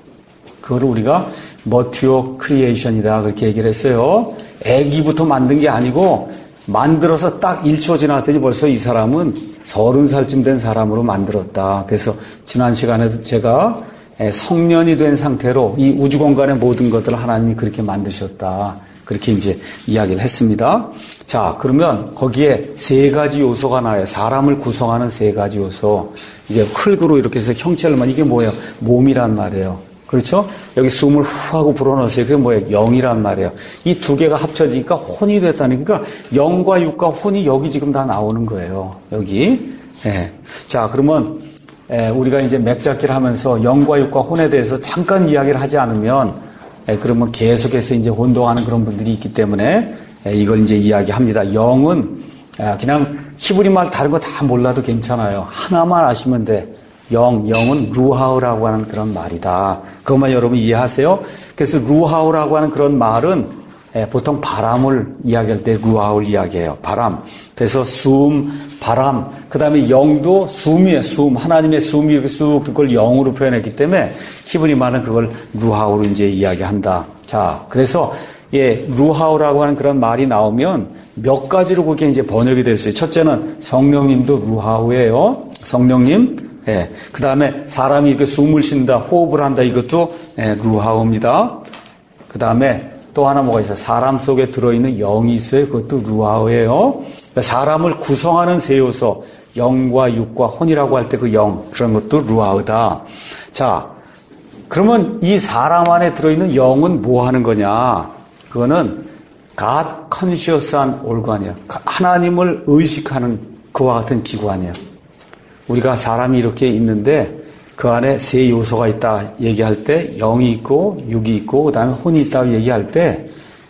그거를 우리가 머티오 크리에이션이다 그렇게 얘기를 했어요. 애기부터 만든 게 아니고 만들어서 딱 일 초 지났더니 벌써 이 사람은 서른 살쯤 된 사람으로 만들었다. 그래서 지난 시간에도 제가 성년이 된 상태로 이 우주 공간의 모든 것들을 하나님이 그렇게 만드셨다. 그렇게 이제 이야기를 했습니다. 자, 그러면 거기에 세 가지 요소가 나와요. 사람을 구성하는 세 가지 요소. 이게 흙으로 이렇게 해서 형체를만, 이게 뭐예요? 몸이란 말이에요. 그렇죠? 여기 숨을 후 하고 불어넣었어요. 그게 뭐예요? 영이란 말이에요. 이 두 개가 합쳐지니까 혼이 됐다는, 그러니까 영과 육과 혼이 여기 지금 다 나오는 거예요. 여기. 예. 자, 그러면, 예, 우리가 이제 맥잡기를 하면서 영과 육과 혼에 대해서 잠깐 이야기를 하지 않으면, 예, 그러면 계속해서 이제 혼동하는 그런 분들이 있기 때문에, 예, 이걸 이제 이야기합니다. 영은, 예, 그냥 히브리 말 다른 거 다 몰라도 괜찮아요. 하나만 아시면 돼. 영, 영은 루하우라고 하는 그런 말이다. 그것만 여러분 이해하세요? 그래서 루하우라고 하는 그런 말은 예, 보통 바람을 이야기할 때 루하우를 이야기해요. 바람. 그래서 숨, 바람. 그 다음에 영도 숨이에요. 숨. 하나님의 숨이 이렇게 쑥 그걸 영으로 표현했기 때문에 히브리 말은 그걸 루하우로 이제 이야기한다. 자, 그래서 예, 루하우라고 하는 그런 말이 나오면 몇 가지로 그게 이제 번역이 될 수 있어요. 첫째는 성령님도 루하우예요. 성령님. 예. 그 다음에 사람이 이렇게 숨을 쉰다, 호흡을 한다, 이것도 예, 루하우입니다. 그 다음에 또 하나 뭐가 있어요? 사람 속에 들어있는 영이 있어요. 그것도 루하우예요. 그러니까 사람을 구성하는 세 요소, 영과 육과 혼이라고 할 때 그 영, 그런 것도 루하우다. 자, 그러면 이 사람 안에 들어있는 영은 뭐 하는 거냐? 그거는 God conscious한 organ이에요. 하나님을 의식하는 그와 같은 기관이에요. 우리가 사람이 이렇게 있는데 그 안에 세 요소가 있다 얘기할 때 영이 있고 육이 있고 그 다음에 혼이 있다고 얘기할 때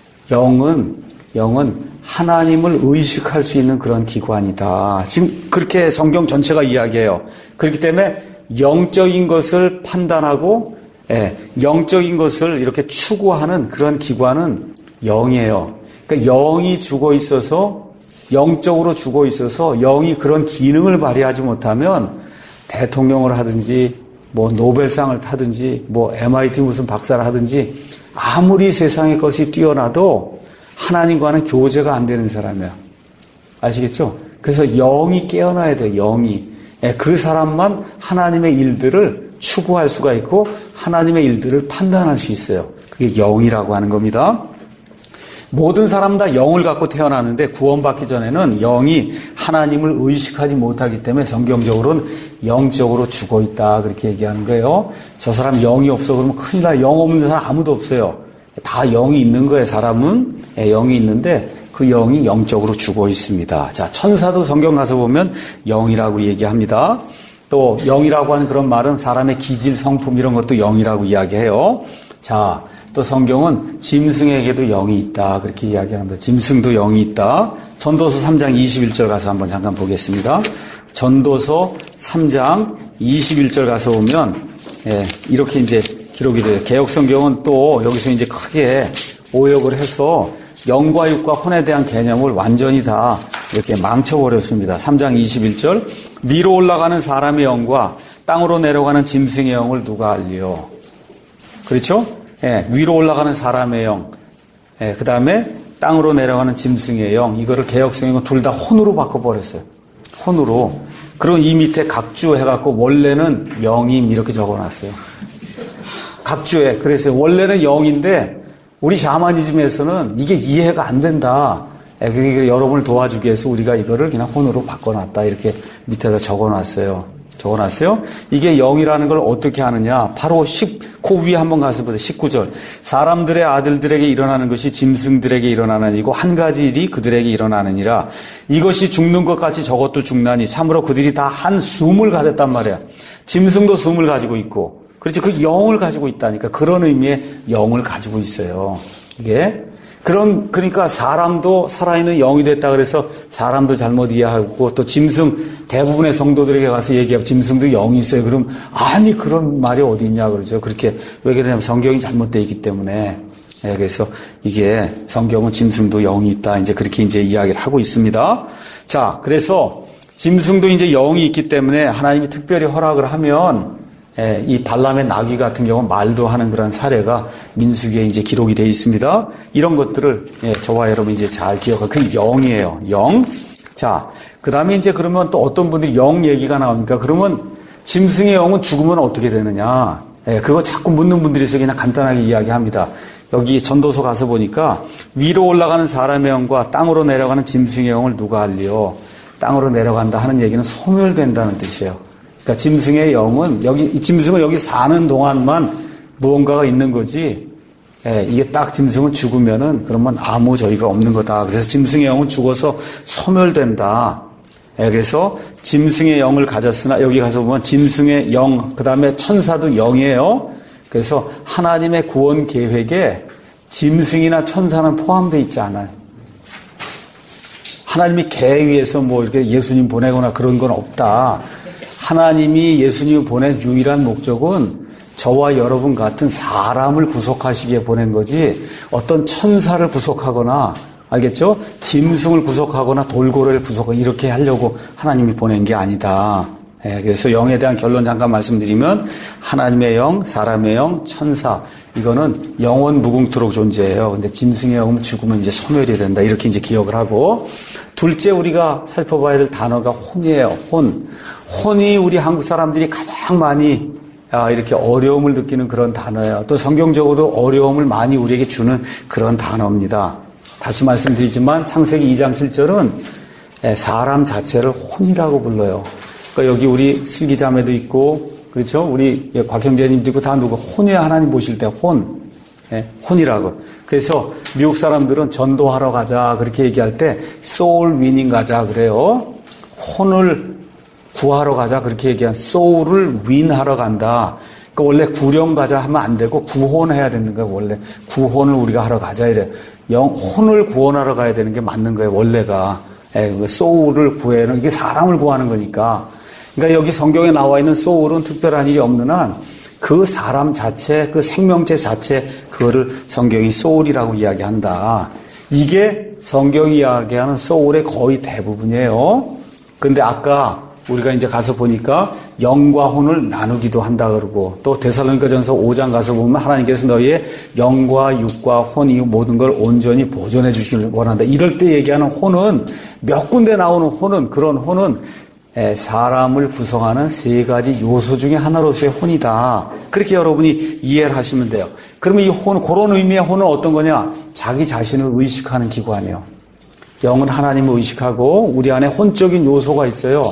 영은 영은 하나님을 의식할 수 있는 그런 기관이다. 지금 그렇게 성경 전체가 이야기해요. 그렇기 때문에 영적인 것을 판단하고 예, 영적인 것을 이렇게 추구하는 그런 기관은 영이에요. 그러니까 영이 죽어 있어서 영적으로 죽어 있어서 영이 그런 기능을 발휘하지 못하면 대통령을 하든지 뭐 노벨상을 타든지 뭐 엠아이티 무슨 박사를 하든지 아무리 세상의 것이 뛰어나도 하나님과는 교제가 안 되는 사람이야. 아시겠죠? 그래서 영이 깨어나야 돼요. 영이. 그 사람만 하나님의 일들을 추구할 수가 있고 하나님의 일들을 판단할 수 있어요. 그게 영이라고 하는 겁니다. 모든 사람 다 영을 갖고 태어나는데 구원받기 전에는 영이 하나님을 의식하지 못하기 때문에 성경적으로는 영적으로 죽어 있다 그렇게 얘기하는 거예요. 저 사람 영이 없어 그러면 큰일 나요. 영 없는 사람 아무도 없어요. 다 영이 있는 거예요. 사람은 영이 있는데 그 영이 영적으로 죽어 있습니다. 자, 천사도 성경 가서 보면 영이라고 얘기합니다. 또 영이라고 하는 그런 말은 사람의 기질, 성품 이런 것도 영이라고 이야기해요. 자, 또 성경은 짐승에게도 영이 있다 그렇게 이야기합니다. 짐승도 영이 있다. 전도서 삼 장 이십일 절 가서 한번 잠깐 보겠습니다. 전도서 삼 장 이십일 절 가서 보면 예, 이렇게 이제 기록이 돼요. 개역성경은 또 여기서 이제 크게 오역을 해서 영과 육과 혼에 대한 개념을 완전히 다 이렇게 망쳐버렸습니다. 삼 장 이십일 절 위로 올라가는 사람의 영과 땅으로 내려가는 짐승의 영을 누가 알리요? 그렇죠? 예, 위로 올라가는 사람의 영, 예, 그 다음에 땅으로 내려가는 짐승의 영, 이거를 개역성경은 둘 다 혼으로 바꿔버렸어요. 혼으로. 그리고 이 밑에 각주 해갖고 원래는 영임 이렇게 적어놨어요. 각주에. 그래서 원래는 영인데 우리 샤머니즘에서는 이게 이해가 안 된다. 예, 그러니까 여러분을 도와주기 위해서 우리가 이거를 그냥 혼으로 바꿔놨다. 이렇게 밑에다 적어놨어요. 적어놨어요. 이게 영이라는 걸 어떻게 하느냐. 바로 십, 그 위에 한번 가서 보세요. 십구 절. 사람들의 아들들에게 일어나는 것이 짐승들에게 일어나는 이고 한 가지 일이 그들에게 일어나느니라. 이것이 죽는 것 같이 저것도 죽나니 참으로 그들이 다 한 숨을 가졌단 말이야. 짐승도 숨을 가지고 있고. 그렇죠. 그 영을 가지고 있다니까. 그런 의미의 영을 가지고 있어요. 이게. 그런, 그러니까 사람도 살아있는 영이 됐다 그래서 사람도 잘못 이해하고 또 짐승, 대부분의 성도들에게 가서 얘기하고 짐승도 영이 있어요. 그럼, 아니, 그런 말이 어디 있냐 그러죠. 그렇게, 왜 그러냐면 성경이 잘못되어 있기 때문에. 예, 그래서 이게 성경은 짐승도 영이 있다. 이제 그렇게 이제 이야기를 하고 있습니다. 자, 그래서 짐승도 이제 영이 있기 때문에 하나님이 특별히 허락을 하면 예, 이 발람의 나귀 같은 경우는 말도 하는 그런 사례가 민수기에 이제 기록이 되어 있습니다. 이런 것들을 예, 저와 여러분 이제 잘 기억하고 그 영이에요. 영. 자, 그 다음에 이제 그러면 또 어떤 분들이 영 얘기가 나옵니까? 그러면 짐승의 영은 죽으면 어떻게 되느냐? 예, 그거 자꾸 묻는 분들이 있어서 그냥 간단하게 이야기합니다. 여기 전도서 가서 보니까 위로 올라가는 사람의 영과 땅으로 내려가는 짐승의 영을 누가 알리요? 땅으로 내려간다 하는 얘기는 소멸된다는 뜻이에요. 그러니까 짐승의 영은 여기 짐승은 여기 사는 동안만 무언가가 있는 거지. 예, 이게 딱 짐승은 죽으면은 그러면 아무 저희가 없는 거다. 그래서 짐승의 영은 죽어서 소멸된다. 예, 그래서 짐승의 영을 가졌으나 여기 가서 보면 짐승의 영, 그 다음에 천사도 영이에요. 그래서 하나님의 구원 계획에 짐승이나 천사는 포함되어 있지 않아요. 하나님이 개 위에서 뭐 이렇게 예수님 보내거나 그런 건 없다. 하나님이 예수님을 보낸 유일한 목적은 저와 여러분 같은 사람을 구속하시기에 보낸 거지 어떤 천사를 구속하거나 알겠죠? 짐승을 구속하거나 돌고래를 구속하거나 이렇게 하려고 하나님이 보낸 게 아니다. 예, 그래서 영에 대한 결론 잠깐 말씀드리면 하나님의 영, 사람의 영, 천사 이거는 영원 무궁토록 존재해요. 근데 짐승의 영은 죽으면 이제 소멸이 된다. 이렇게 이제 기억을 하고 둘째 우리가 살펴봐야 될 단어가 혼이에요. 혼. 혼이 우리 한국 사람들이 가장 많이 아, 이렇게 어려움을 느끼는 그런 단어예요. 또 성경적으로 어려움을 많이 우리에게 주는 그런 단어입니다. 다시 말씀드리지만 창세기 이 장 칠 절은 사람 자체를 혼이라고 불러요. 그러니까 여기 우리 슬기자매도 있고 그렇죠? 우리 곽형제님도 있고 다 누구 혼의 하나님 보실 때 혼, 예, 혼이라고. 그래서 미국 사람들은 전도하러 가자 그렇게 얘기할 때 소울 위닝 가자 그래요. 혼을 구하러 가자 그렇게 얘기한 소울을 윈하러 간다. 그러니까 원래 구령 가자 하면 안 되고 구혼해야 되는 거예요. 원래 구혼을 우리가 하러 가자 이래. 영 혼을 구원하러 가야 되는 게 맞는 거예요. 원래가 예, 소울을 구해는 이게 사람을 구하는 거니까. 그러니까 여기 성경에 나와 있는 소울은 특별한 일이 없는 한 그 사람 자체, 그 생명체 자체 그거를 성경이 소울이라고 이야기한다. 이게 성경이 이야기하는 소울의 거의 대부분이에요. 근데 아까 우리가 이제 가서 보니까 영과 혼을 나누기도 한다 그러고 또 데살로니가전서 오 장 가서 보면 하나님께서 너희의 영과 육과 혼 이 모든 걸 온전히 보존해 주시길 원한다. 이럴 때 얘기하는 혼은 몇 군데 나오는 혼은 그런 혼은 사람을 구성하는 세 가지 요소 중에 하나로서의 혼이다. 그렇게 여러분이 이해를 하시면 돼요. 그러면 이 혼, 그런 의미의 혼은 어떤 거냐? 자기 자신을 의식하는 기관이에요. 영은 하나님을 의식하고 우리 안에 혼적인 요소가 있어요.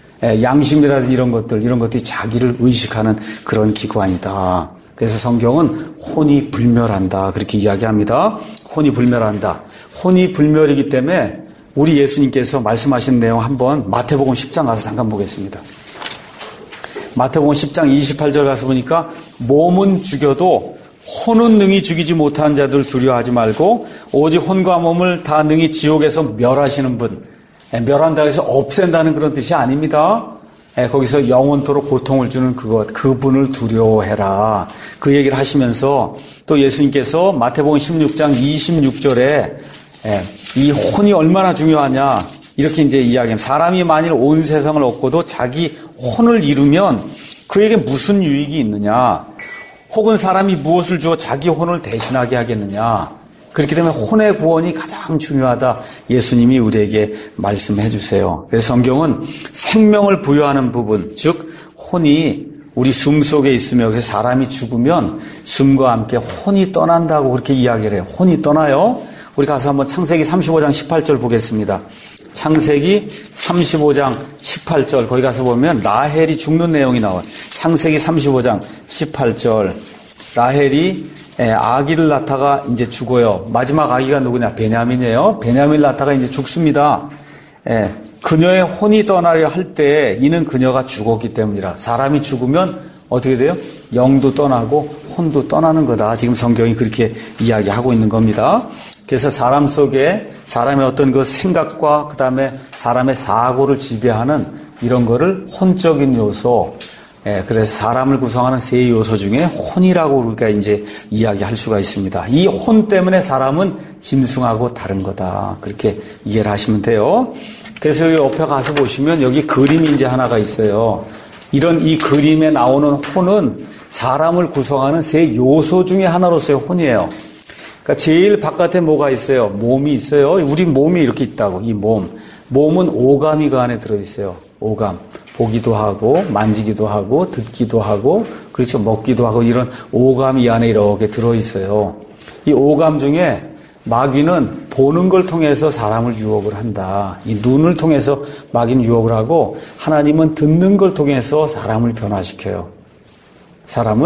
양심이라든지 이런 것들, 이런 것들이 자기를 의식하는 그런 기관이다. 그래서 성경은 혼이 불멸한다. 그렇게 이야기합니다. 혼이 불멸한다. 혼이 불멸이기 때문에 우리 예수님께서 말씀하신 내용 한번 마태복음 십 장 가서 잠깐 보겠습니다. 마태복음 십 장 이십팔 절 가서 보니까 몸은 죽여도 혼은 능히 죽이지 못한 자들 두려워하지 말고 오직 혼과 몸을 다 능히 지옥에서 멸하시는 분. 멸한다 해서 없앤다는 그런 뜻이 아닙니다. 거기서 영원토록 고통을 주는 그것, 그분을 두려워해라. 그 얘기를 하시면서 또 예수님께서 마태복음 십육 장 이십육 절에 이 혼이 얼마나 중요하냐 이렇게 이제 이야기합니다. 사람이 만일 온 세상을 얻고도 자기 혼을 잃으면 그에게 무슨 유익이 있느냐? 혹은 사람이 무엇을 주어 자기 혼을 대신하게 하겠느냐? 그렇기 때문에 혼의 구원이 가장 중요하다. 예수님이 우리에게 말씀해 주세요. 그래서 성경은 생명을 부여하는 부분, 즉 혼이 우리 숨 속에 있으며 그래서 사람이 죽으면 숨과 함께 혼이 떠난다고 그렇게 이야기를 해요. 혼이 떠나요. 우리 가서 한번 창세기 삼십오 장 십팔 절 보겠습니다. 창세기 삼십오 장 십팔 절 거기 가서 보면 라헬이 죽는 내용이 나와요. 창세기 삼십오 장 십팔 절 라헬이 아기를 낳다가 이제 죽어요. 마지막 아기가 누구냐? 베냐민이에요. 베냐민을 낳다가 이제 죽습니다. 그녀의 혼이 떠나려 할 때 이는 그녀가 죽었기 때문이라. 사람이 죽으면 어떻게 돼요? 영도 떠나고 혼도 떠나는 거다. 지금 성경이 그렇게 이야기하고 있는 겁니다. 그래서 사람 속에 사람의 어떤 그 생각과 그 다음에 사람의 사고를 지배하는 이런 거를 혼적인 요소, 예, 그래서 사람을 구성하는 세 요소 중에 혼이라고 우리가 이제 이야기할 수가 있습니다. 이 혼 때문에 사람은 짐승하고 다른 거다. 그렇게 이해를 하시면 돼요. 그래서 여기 옆에 가서 보시면 여기 그림이 이제 하나가 있어요. 이런 이 그림에 나오는 혼은 사람을 구성하는 세 요소 중에 하나로서의 혼이에요. 그러니까 제일 바깥에 뭐가 있어요? 몸이 있어요. 우리 몸이 이렇게 있다고. 이 몸. 몸은 오감이 그 안에 들어있어요. 오감. 보기도 하고 만지기도 하고 듣기도 하고 그렇죠. 먹기도 하고 이런 오감이 이 안에 이렇게 들어있어요. 이 오감 중에 마귀는 보는 걸 통해서 사람을 유혹을 한다. 이 눈을 통해서 마귀는 유혹을 하고 하나님은 듣는 걸 통해서 사람을 변화시켜요. 사람을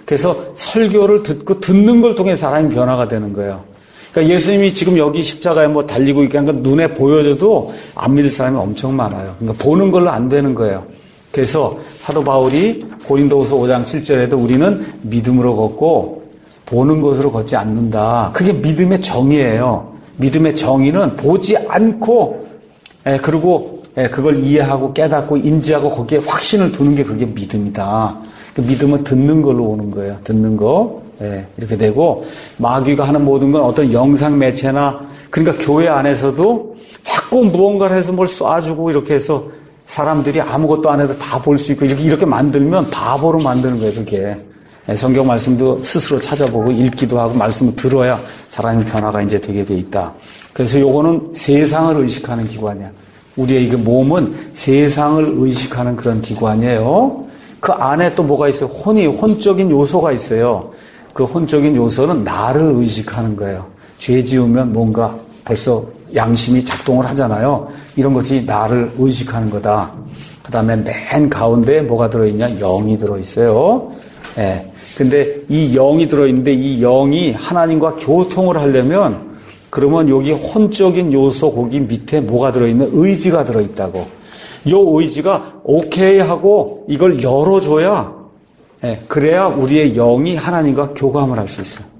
그래서 설교를 듣고 듣는 걸 통해 사람이 변화가 되는 거예요. 그러니까 예수님이 지금 여기 십자가에 뭐 달리고 있게 한 건 눈에 보여줘도 안 믿을 사람이 엄청 많아요. 그러니까 보는 걸로 안 되는 거예요. 그래서 사도 바울이 고린도후서 오 장 칠 절에도 우리는 믿음으로 걷고 보는 것으로 걷지 않는다. 그게 믿음의 정의예요. 믿음의 정의는 보지 않고, 예, 그리고 예, 그걸 이해하고 깨닫고 인지하고 거기에 확신을 두는 게 그게 믿음이다. 그 믿음은 듣는 걸로 오는 거예요. 듣는 거. 예, 이렇게 되고, 마귀가 하는 모든 건 어떤 영상 매체나, 그러니까 교회 안에서도 자꾸 무언가를 해서 뭘 쏴주고 이렇게 해서 사람들이 아무것도 안 해도 다 볼 수 있고 이렇게, 이렇게 만들면 바보로 만드는 거예요, 그게. 예, 성경 말씀도 스스로 찾아보고 읽기도 하고 말씀을 들어야 사람의 변화가 이제 되게 돼 있다. 그래서 요거는 세상을 의식하는 기관이야. 우리의 이 몸은 세상을 의식하는 그런 기관이에요. 그 안에 또 뭐가 있어요? 혼이, 혼적인 요소가 있어요. 그 혼적인 요소는 나를 의식하는 거예요. 죄 지으면 뭔가 벌써 양심이 작동을 하잖아요. 이런 것이 나를 의식하는 거다. 그 다음에 맨 가운데 뭐가 들어있냐? 영이 들어있어요. 예. 근데 이 영이 들어있는데 이 영이 하나님과 교통을 하려면 그러면 여기 혼적인 요소 거기 밑에 뭐가 들어있는? 의지가 들어있다고. 요 의지가 오케이 하고 이걸 열어줘야, 예, 그래야 우리의 영이 하나님과 교감을 할 수 있어요.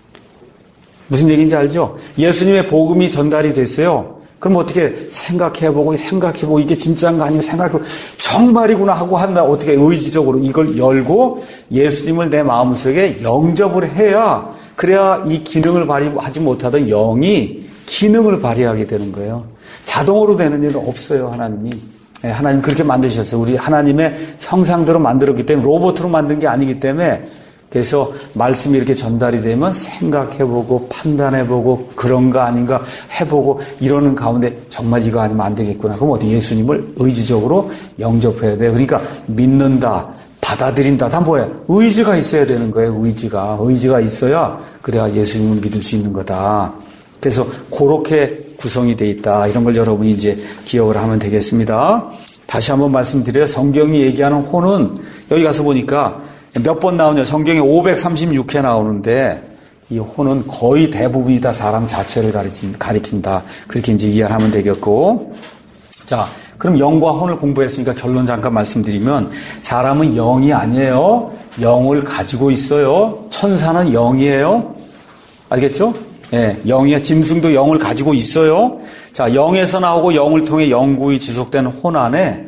무슨 얘기인지 알죠? 예수님의 복음이 전달이 됐어요. 그럼 어떻게 생각해보고 생각해보고 이게 진짜인가 아니면 생각해보고 정말이구나 하고 한다. 어떻게 의지적으로 이걸 열고 예수님을 내 마음속에 영접을 해야, 그래야 이 기능을 발휘하지 못하던 영이 기능을 발휘하게 되는 거예요. 자동으로 되는 일은 없어요, 하나님이. 네, 하나님 그렇게 만드셨어요. 우리 하나님의 형상대로 만들었기 때문에, 로봇으로 만든 게 아니기 때문에. 그래서 말씀이 이렇게 전달이 되면 생각해보고 판단해보고 그런가 아닌가 해보고 이러는 가운데 정말 이거 아니면 안 되겠구나. 그럼 어디 예수님을 의지적으로 영접해야 돼요. 그러니까 믿는다, 받아들인다, 다 뭐예요? 의지가 있어야 되는 거예요. 의지가. 의지가 있어야 그래야 예수님을 믿을 수 있는 거다. 그래서 그렇게 구성이 돼 있다. 이런 걸 여러분이 이제 기억을 하면 되겠습니다. 다시 한번 말씀드려요. 성경이 얘기하는 혼은 여기 가서 보니까 몇 번 나오냐. 성경에 오백삼십육 회 나오는데 이 혼은 거의 대부분이 다 사람 자체를 가리킨, 가리킨다. 그렇게 이제 이해를 하면 되겠고. 자, 그럼 영과 혼을 공부했으니까 결론 잠깐 말씀드리면 사람은 영이 아니에요. 영을 가지고 있어요. 천사는 영이에요. 알겠죠? 예, 영이야. 짐승도 영을 가지고 있어요. 자, 영에서 나오고 영을 통해 영구히 지속되는 혼 안에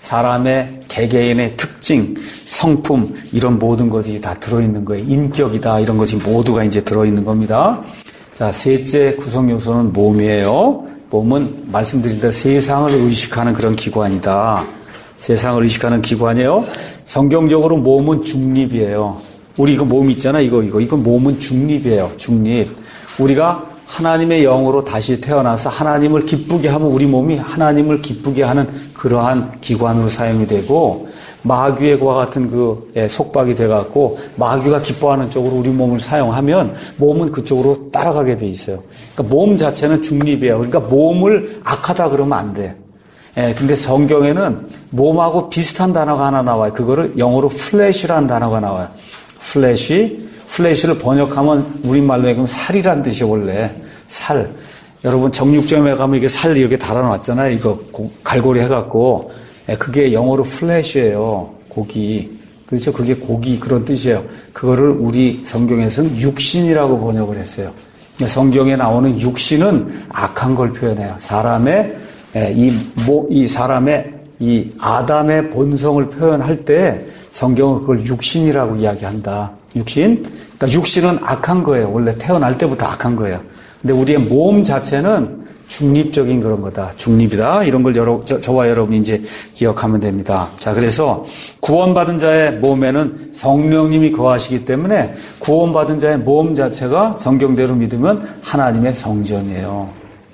사람의 개개인의 특징, 성품, 이런 모든 것이 다 들어있는 거예요. 인격이다, 이런 것이 모두가 이제 들어있는 겁니다. 자, 셋째 구성 요소는 몸이에요. 몸은 말씀드린 대로 세상을 의식하는 그런 기관이다. 세상을 의식하는 기관이에요. 성경적으로 몸은 중립이에요. 우리 이거 몸 있잖아, 이거, 이거. 이거 몸은 중립이에요. 중립. 우리가 하나님의 영으로 다시 태어나서 하나님을 기쁘게 하면 우리 몸이 하나님을 기쁘게 하는 그러한 기관으로 사용이 되고, 마귀의 과 같은 그 속박이 돼갖고 마귀가 기뻐하는 쪽으로 우리 몸을 사용하면 몸은 그쪽으로 따라가게 돼 있어요. 그러니까 몸 자체는 중립이에요. 그러니까 몸을 악하다 그러면 안 돼. 예, 근데 성경에는 몸하고 비슷한 단어가 하나 나와요. 그거를 영어로 플래시라는 단어가 나와요. 플래시. 플래시를 번역하면 우리말로 얘기하면 살이란 뜻이 원래. 살. 여러분 정육점에 가면 이게 살 이렇게 달아놨잖아요. 이거 갈고리 해갖고. 그게 영어로 플래시예요. 고기. 그렇죠? 그게 고기 그런 뜻이에요. 그거를 우리 성경에서는 육신이라고 번역을 했어요. 성경에 나오는 육신은 악한 걸 표현해요. 사람의 이, 뭐, 이 사람의 이 아담의 본성을 표현할 때 성경은 그걸 육신이라고 이야기한다. 육신. 그러니까 육신은 악한 거예요. 원래 태어날 때부터 악한 거예요. 근데 우리의 몸 자체는 중립적인 그런 거다. 중립이다. 이런 걸 여러, 저, 저와 여러분이 이제 기억하면 됩니다. 자, 그래서 구원받은 자의 몸에는 성령님이 거하시기 때문에 구원받은 자의 몸 자체가 성경대로 믿으면 하나님의 성전이에요.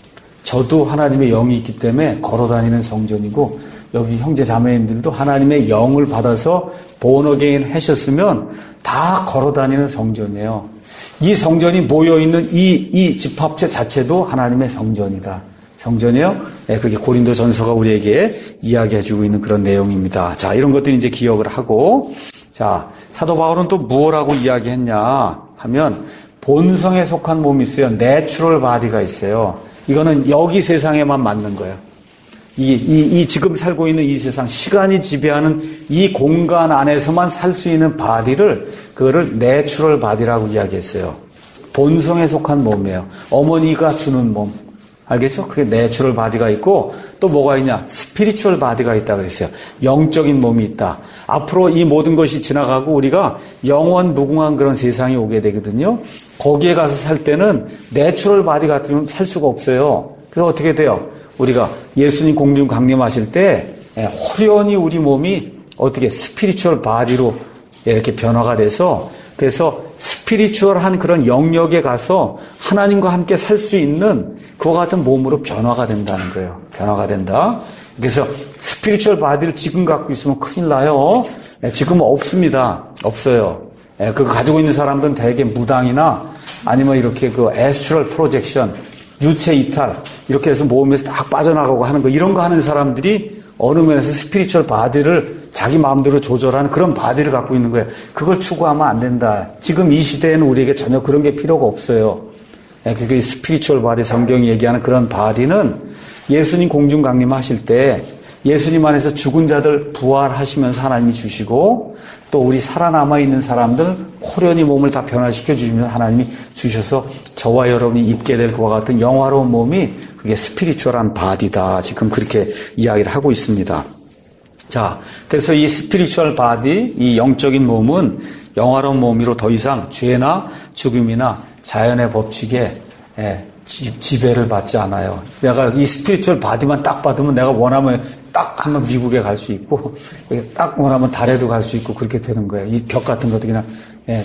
저도 하나님의 영이 있기 때문에 걸어다니는 성전이고, 여기 형제 자매님들도 하나님의 영을 받아서 본어게인 하셨으면 다 걸어다니는 성전이에요. 이 성전이 모여있는 이, 이 집합체 자체도 하나님의 성전이다. 성전이요? 네, 그게 고린도 전서가 우리에게 이야기해주고 있는 그런 내용입니다. 자, 이런 것들이 이제 기억을 하고, 자, 사도 바울은 또 무엇라고 이야기했냐 하면 본성에 속한 몸이 있어요. 내추럴 바디가 있어요. 이거는 여기 세상에만 맞는 거예요. 이, 이, 이 지금 살고 있는 이 세상, 시간이 지배하는 이 공간 안에서만 살 수 있는 바디를, 그거를 내추럴 바디라고 이야기했어요. 본성에 속한 몸이에요. 어머니가 주는 몸. 알겠죠? 그게 내추럴 바디가 있고, 또 뭐가 있냐? 스피리추얼 바디가 있다 그랬어요. 영적인 몸이 있다. 앞으로 이 모든 것이 지나가고 우리가 영원 무궁한 그런 세상이 오게 되거든요. 거기에 가서 살 때는 내추럴 바디 같으면 살 수가 없어요. 그래서 어떻게 돼요? 우리가 예수님 공중 강림하실 때 호련히 우리 몸이 어떻게 스피리추얼 바디로 이렇게 변화가 돼서, 그래서 스피리추얼한 그런 영역에 가서 하나님과 함께 살 수 있는 그와 같은 몸으로 변화가 된다는 거예요. 변화가 된다. 그래서 스피리추얼 바디를 지금 갖고 있으면 큰일 나요. 지금은 없습니다. 없어요. 그거 가지고 있는 사람들은 대개 무당이나 아니면 이렇게 그 에스트럴 프로젝션, 유체 이탈, 이렇게 해서 몸에서 딱 빠져나가고 하는 거, 이런 거 하는 사람들이 어느 면에서 스피리추얼 바디를 자기 마음대로 조절하는 그런 바디를 갖고 있는 거예요. 그걸 추구하면 안 된다. 지금 이 시대에는 우리에게 전혀 그런 게 필요가 없어요. 그게 스피리추얼 바디, 성경이 얘기하는 그런 바디는 예수님 공중 강림하실 때 예수님 안에서 죽은 자들 부활하시면서 하나님이 주시고, 또 우리 살아남아 있는 사람들 호련히 몸을 다 변화시켜 주시면서 하나님이 주셔서 저와 여러분이 입게 될 그와 같은 영화로운 몸이, 그게 스피리추얼한 바디다. 지금 그렇게 이야기를 하고 있습니다. 자, 그래서 이 스피리추얼 바디, 이 영적인 몸은 영화로운 몸으로 더 이상 죄나 죽음이나 자연의 법칙에 지배를 받지 않아요. 내가 이 스피리추얼 바디만 딱 받으면 내가 원하면 딱 한번 미국에 갈 수 있고, 딱 원하면 달에도 갈 수 있고, 그렇게 되는 거예요. 이 벽 같은 것도 그냥 예,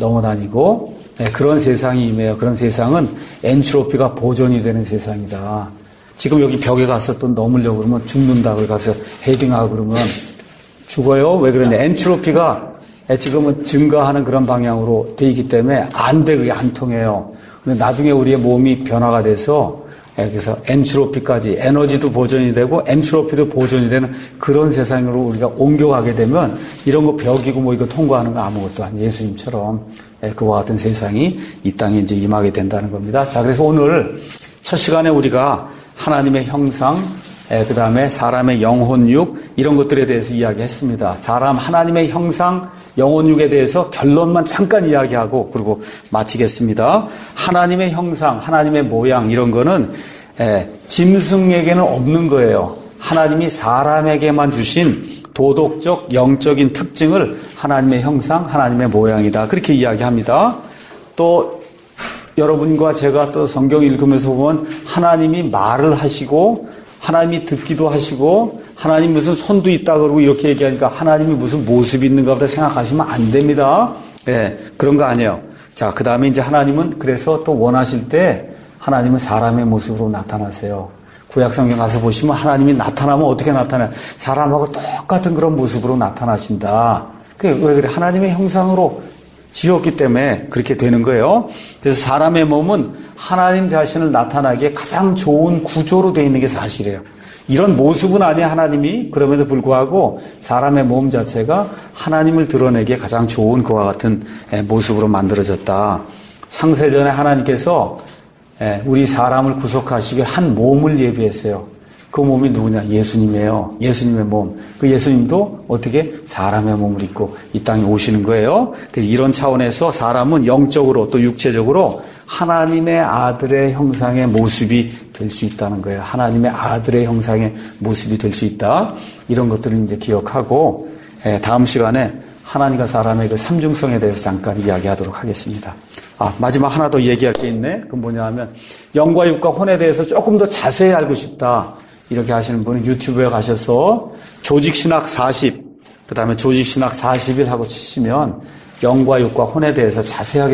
넘어다니고, 예, 그런 세상이 임해요. 그런 세상은 엔트로피가 보존이 되는 세상이다. 지금 여기 벽에 가서 또 넘으려고 그러면 죽는다. 그래 가서 헤딩하고 그러면 죽어요. 왜 그러냐? 엔트로피가 지금은 증가하는 그런 방향으로 돼 있기 때문에 안 돼. 그게 안 통해요. 근데 나중에 우리의 몸이 변화가 돼서, 그래서 엔트로피까지, 에너지도 보존이 되고 엔트로피도 보존이 되는 그런 세상으로 우리가 옮겨가게 되면, 이런 거 벽이고 뭐 이거 통과하는 거 아무것도 아니에요. 예수님처럼 그와 같은 세상이 이 땅에 이제 임하게 된다는 겁니다. 자, 그래서 오늘 첫 시간에 우리가 하나님의 형상, 그 다음에 사람의 영혼육, 이런 것들에 대해서 이야기했습니다. 사람, 하나님의 형상, 영혼육에 대해서 결론만 잠깐 이야기하고 그리고 마치겠습니다. 하나님의 형상, 하나님의 모양, 이런 거는 에, 짐승에게는 없는 거예요. 하나님이 사람에게만 주신 도덕적, 영적인 특징을 하나님의 형상, 하나님의 모양이다. 그렇게 이야기합니다. 또 여러분과 제가 또 성경 읽으면서 보면 하나님이 말을 하시고, 하나님이 듣기도 하시고, 하나님 무슨 손도 있다 그러고 이렇게 얘기하니까 하나님이 무슨 모습이 있는가 보다 생각하시면 안 됩니다. 예, 그런 거 아니에요. 자, 그 다음에 이제 하나님은 그래서 또 원하실 때 하나님은 사람의 모습으로 나타나세요. 구약 성경 가서 보시면 하나님이 나타나면 어떻게 나타나요? 사람하고 똑같은 그런 모습으로 나타나신다. 그게 왜 그래? 하나님의 형상으로 지었기 때문에 그렇게 되는 거예요. 그래서 사람의 몸은 하나님 자신을 나타나기에 가장 좋은 구조로 되어 있는 게 사실이에요. 이런 모습은 아니야, 하나님이. 그럼에도 불구하고 사람의 몸 자체가 하나님을 드러내기에 가장 좋은 그와 같은 모습으로 만들어졌다. 창세전에 하나님께서 우리 사람을 구속하시기 위해 한 몸을 예비했어요. 그 몸이 누구냐? 예수님이에요. 예수님의 몸. 그 예수님도 어떻게 사람의 몸을 입고 이 땅에 오시는 거예요. 이런 차원에서 사람은 영적으로 또 육체적으로 하나님의 아들의 형상의 모습이 될 수 있다는 거예요. 하나님의 아들의 형상의 모습이 될 수 있다. 이런 것들을 이제 기억하고, 다음 시간에 하나님과 사람의 그 삼중성에 대해서 잠깐 이야기하도록 하겠습니다. 아, 마지막 하나 더 얘기할 게 있네. 그건 뭐냐 하면, 영과 육과 혼에 대해서 조금 더 자세히 알고 싶다. 이렇게 하시는 분은 유튜브에 가셔서 조직신학 사십, 그 다음에 조직신학 사십 일 하고 치시면 영과 육과 혼에 대해서 자세하게